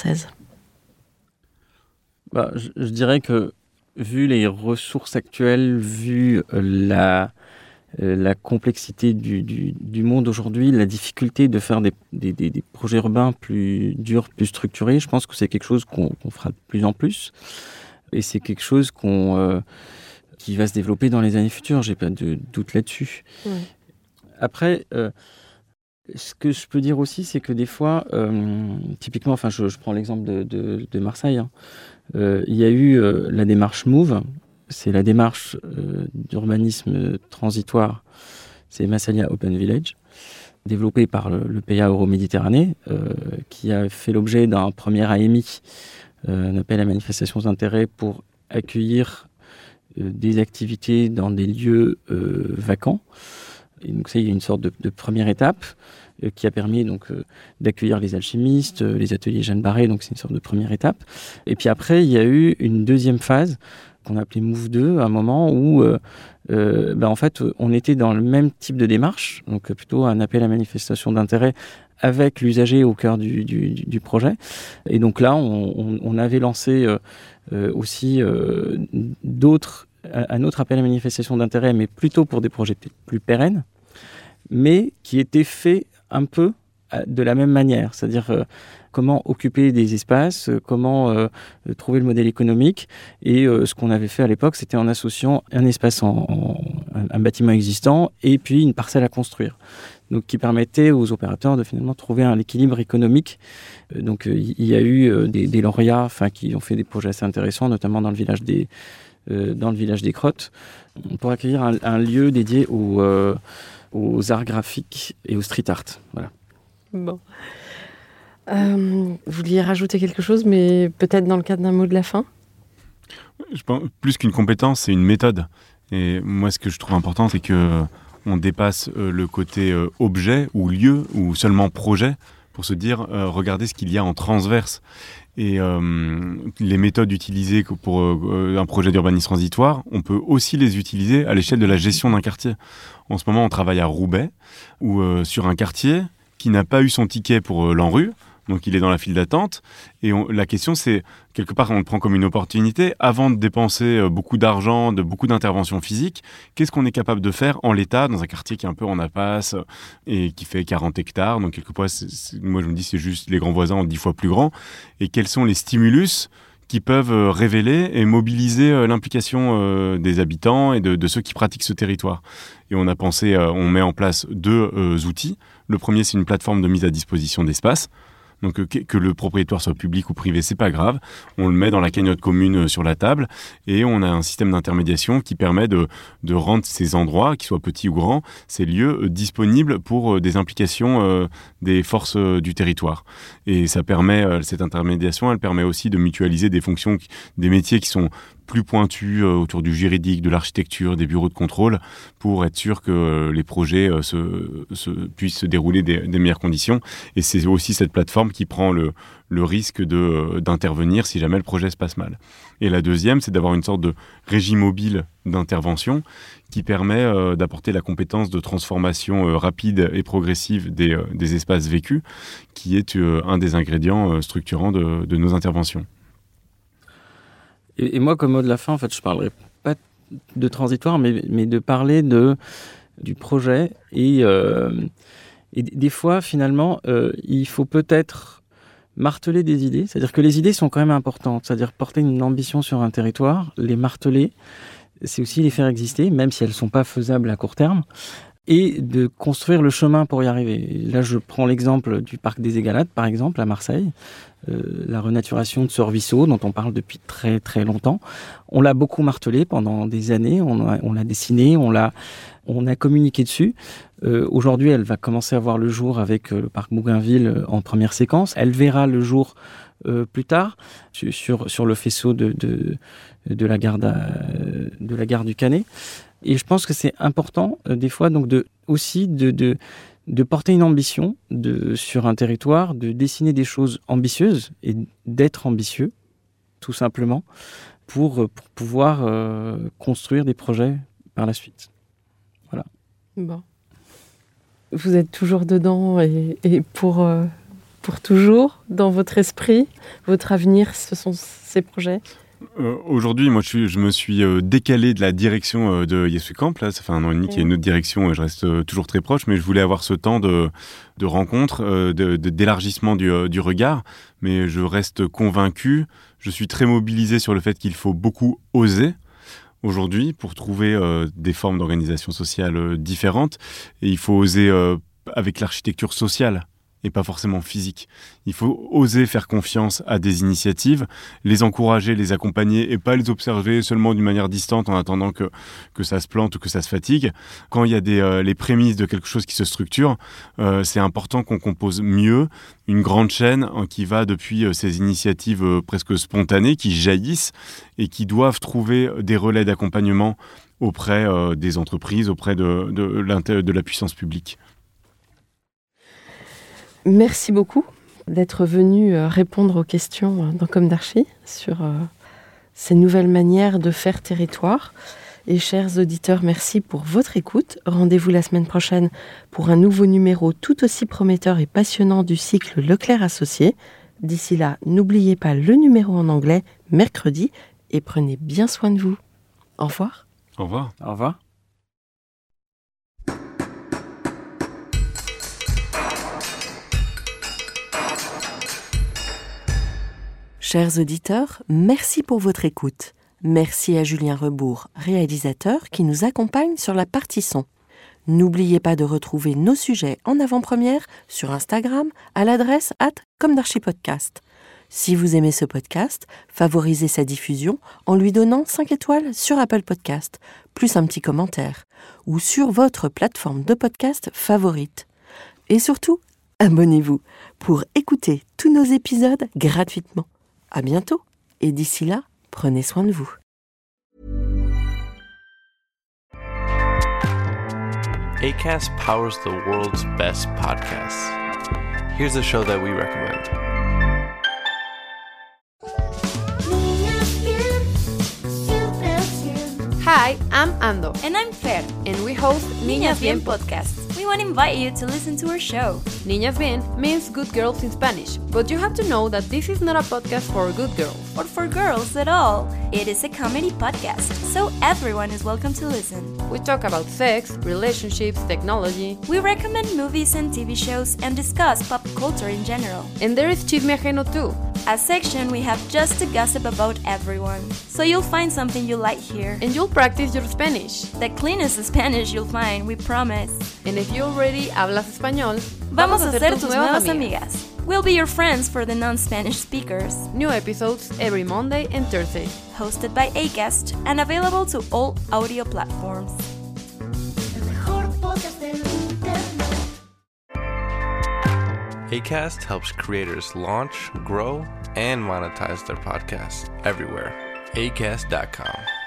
Je dirais que vu les ressources actuelles, vu la complexité du monde aujourd'hui, la difficulté de faire des projets urbains plus durs, plus structurés, je pense que c'est quelque chose qu'on fera de plus en plus. Et c'est quelque chose qui va se développer dans les années futures, j'ai pas de doute là-dessus. Ouais. Après, ce que je peux dire aussi, c'est que des fois, typiquement, je prends l'exemple de Marseille, il y a eu la démarche MOVE, c'est la démarche d'urbanisme transitoire, c'est Massalia Open Village, développée par le PA Euroméditerranée, qui a fait l'objet d'un premier AMI, un appel à manifestation d'intérêt pour accueillir des activités dans des lieux vacants. Et donc ça, il y a une sorte de première étape qui a permis donc d'accueillir les alchimistes, les ateliers Jeanne Barré, donc c'est une sorte de première étape. Et puis après, il y a eu une deuxième phase qu'on appelait Move 2, à un moment où en fait, on était dans le même type de démarche, donc plutôt un appel à manifestation d'intérêt avec l'usager au cœur du projet. Et donc là, on avait lancé aussi un autre appel à manifestation d'intérêt, mais plutôt pour des projets plus pérennes, mais qui étaient faits un peu de la même manière, c'est-à-dire comment occuper des espaces, comment trouver le modèle économique. Et ce qu'on avait fait à l'époque, c'était en associant un espace, un bâtiment existant, et puis une parcelle à construire. Donc, qui permettait aux opérateurs de finalement trouver un équilibre économique. Donc, il y a eu des lauréats qui ont fait des projets assez intéressants, notamment dans le village des Crottes, pour accueillir un lieu dédié aux arts graphiques et au street art. Voilà. Bon. Vous vouliez rajouter quelque chose, mais peut-être dans le cadre d'un mot de la fin ? Je pense, plus qu'une compétence, c'est une méthode. Et moi, ce que je trouve important, c'est qu'on dépasse le côté objet ou lieu ou seulement projet pour se dire regardez ce qu'il y a en transverse. Et les méthodes utilisées pour un projet d'urbanisme transitoire, on peut aussi les utiliser à l'échelle de la gestion d'un quartier. En ce moment, on travaille à Roubaix, où sur un quartier qui n'a pas eu son ticket pour l'ANRU, donc il est dans la file d'attente. Et la question, c'est, quelque part, on le prend comme une opportunité. Avant de dépenser beaucoup d'argent, beaucoup d'interventions physiques, qu'est-ce qu'on est capable de faire en l'état, dans un quartier qui est un peu en impasse et qui fait 40 hectares. Donc, quelquefois, moi, je me dis, c'est juste les grands voisins en 10 fois plus grands. Et quels sont les stimulus qui peuvent révéler et mobiliser l'implication des habitants et de ceux qui pratiquent ce territoire. Et on a pensé, on met en place 2 outils. Le premier, c'est une plateforme de mise à disposition d'espace. Donc que le propriétaire soit public ou privé, c'est pas grave. On le met dans la cagnotte commune sur la table et on a un système d'intermédiation qui permet de rendre ces endroits, qu'ils soient petits ou grands, ces lieux disponibles pour des implications des forces du territoire. Et ça permet, cette intermédiation, elle permet aussi de mutualiser des fonctions, des métiers qui sont plus pointus autour du juridique, de l'architecture, des bureaux de contrôle, pour être sûr que les projets puissent se dérouler des meilleures conditions. Et c'est aussi cette plateforme qui prend le risque d'intervenir si jamais le projet se passe mal. Et la deuxième, c'est d'avoir une sorte de régie mobile d'intervention qui permet d'apporter la compétence de transformation rapide et progressive des espaces vécus, qui est un des ingrédients structurants de nos interventions. Et moi, comme mot de la fin, en fait, je ne parlerai pas de transitoire, mais de parler du projet. Et des fois, finalement, il faut peut-être marteler des idées. C'est-à-dire que les idées sont quand même importantes. C'est-à-dire porter une ambition sur un territoire, les marteler, c'est aussi les faire exister, même si elles ne sont pas faisables à court terme, et de construire le chemin pour y arriver. Là, je prends l'exemple du parc des Égalades, par exemple, à Marseille. La renaturation de ce ruisseau dont on parle depuis très très longtemps. On l'a beaucoup martelé pendant des années, on l'a dessiné, on a communiqué dessus. Aujourd'hui, elle va commencer à voir le jour avec le parc Bougainville en première séquence. Elle verra le jour plus tard sur le faisceau de la gare du Canet. Et je pense que c'est important des fois donc aussi de porter une ambition sur un territoire, de dessiner des choses ambitieuses et d'être ambitieux, tout simplement, pour pouvoir construire des projets par la suite. Voilà. Bon. Vous êtes toujours dedans et pour toujours, dans votre esprit, votre avenir, ce sont ces projets ? Aujourd'hui, moi, je me suis décalé de la direction de Yes We Camp. Là, ça fait 1 an et demi qu'il y a une autre direction et je reste toujours très proche, mais je voulais avoir ce temps de rencontre, d'élargissement du regard. Mais je reste convaincu, je suis très mobilisé sur le fait qu'il faut beaucoup oser aujourd'hui pour trouver des formes d'organisation sociale différentes. Et il faut oser avec l'architecture sociale et pas forcément physique. Il faut oser faire confiance à des initiatives, les encourager, les accompagner et pas les observer seulement d'une manière distante en attendant que ça se plante ou que ça se fatigue. Quand il y a les prémices de quelque chose qui se structure, c'est important qu'on compose mieux une grande chaîne qui va depuis ces initiatives presque spontanées qui jaillissent et qui doivent trouver des relais d'accompagnement auprès des entreprises, auprès de la puissance publique. Merci beaucoup d'être venu répondre aux questions dans Comme d'Archi sur ces nouvelles manières de faire territoire. Et chers auditeurs, merci pour votre écoute. Rendez-vous la semaine prochaine pour un nouveau numéro tout aussi prometteur et passionnant du cycle Leclerc Associés. D'ici là, n'oubliez pas le numéro en anglais, mercredi, et prenez bien soin de vous. Au revoir. Au revoir. Au revoir. Chers auditeurs, merci pour votre écoute. Merci à Julien Rebourg, réalisateur, qui nous accompagne sur la partie son. N'oubliez pas de retrouver nos sujets en avant-première sur Instagram à l'adresse @comdarchipodcast. Si vous aimez ce podcast, favorisez sa diffusion en lui donnant 5 étoiles sur Apple Podcast, plus un petit commentaire, ou sur votre plateforme de podcast favorite. Et surtout, abonnez-vous pour écouter tous nos épisodes gratuitement. À bientôt, et d'ici là, prenez soin de vous. Acast powers the world's best podcasts. Here's a show that we recommend. Hi, I'm Ando. And I'm Fer. And we host Niñas Bien Podcast. we want to invite you to listen to our show. Niñas Bien means good girls in Spanish, but you have to know that this is not a podcast for good girls. Or for girls at all. It is a comedy podcast, so everyone is welcome to listen. We talk about sex, relationships, technology. We recommend movies and TV shows and discuss pop culture in general. And there is Chisme Ajeno too, a section we have just to gossip about everyone. So you'll find something you like here. And you'll practice your Spanish. The cleanest Spanish you'll find, we promise. And if you already hablas español, vamos a ser tus nuevas amigas. We'll be your friends for the non-Spanish speakers. New episodes every Monday and Thursday. Hosted by Acast and available to all audio platforms. Acast helps creators launch, grow, and monetize their podcasts everywhere. Acast.com.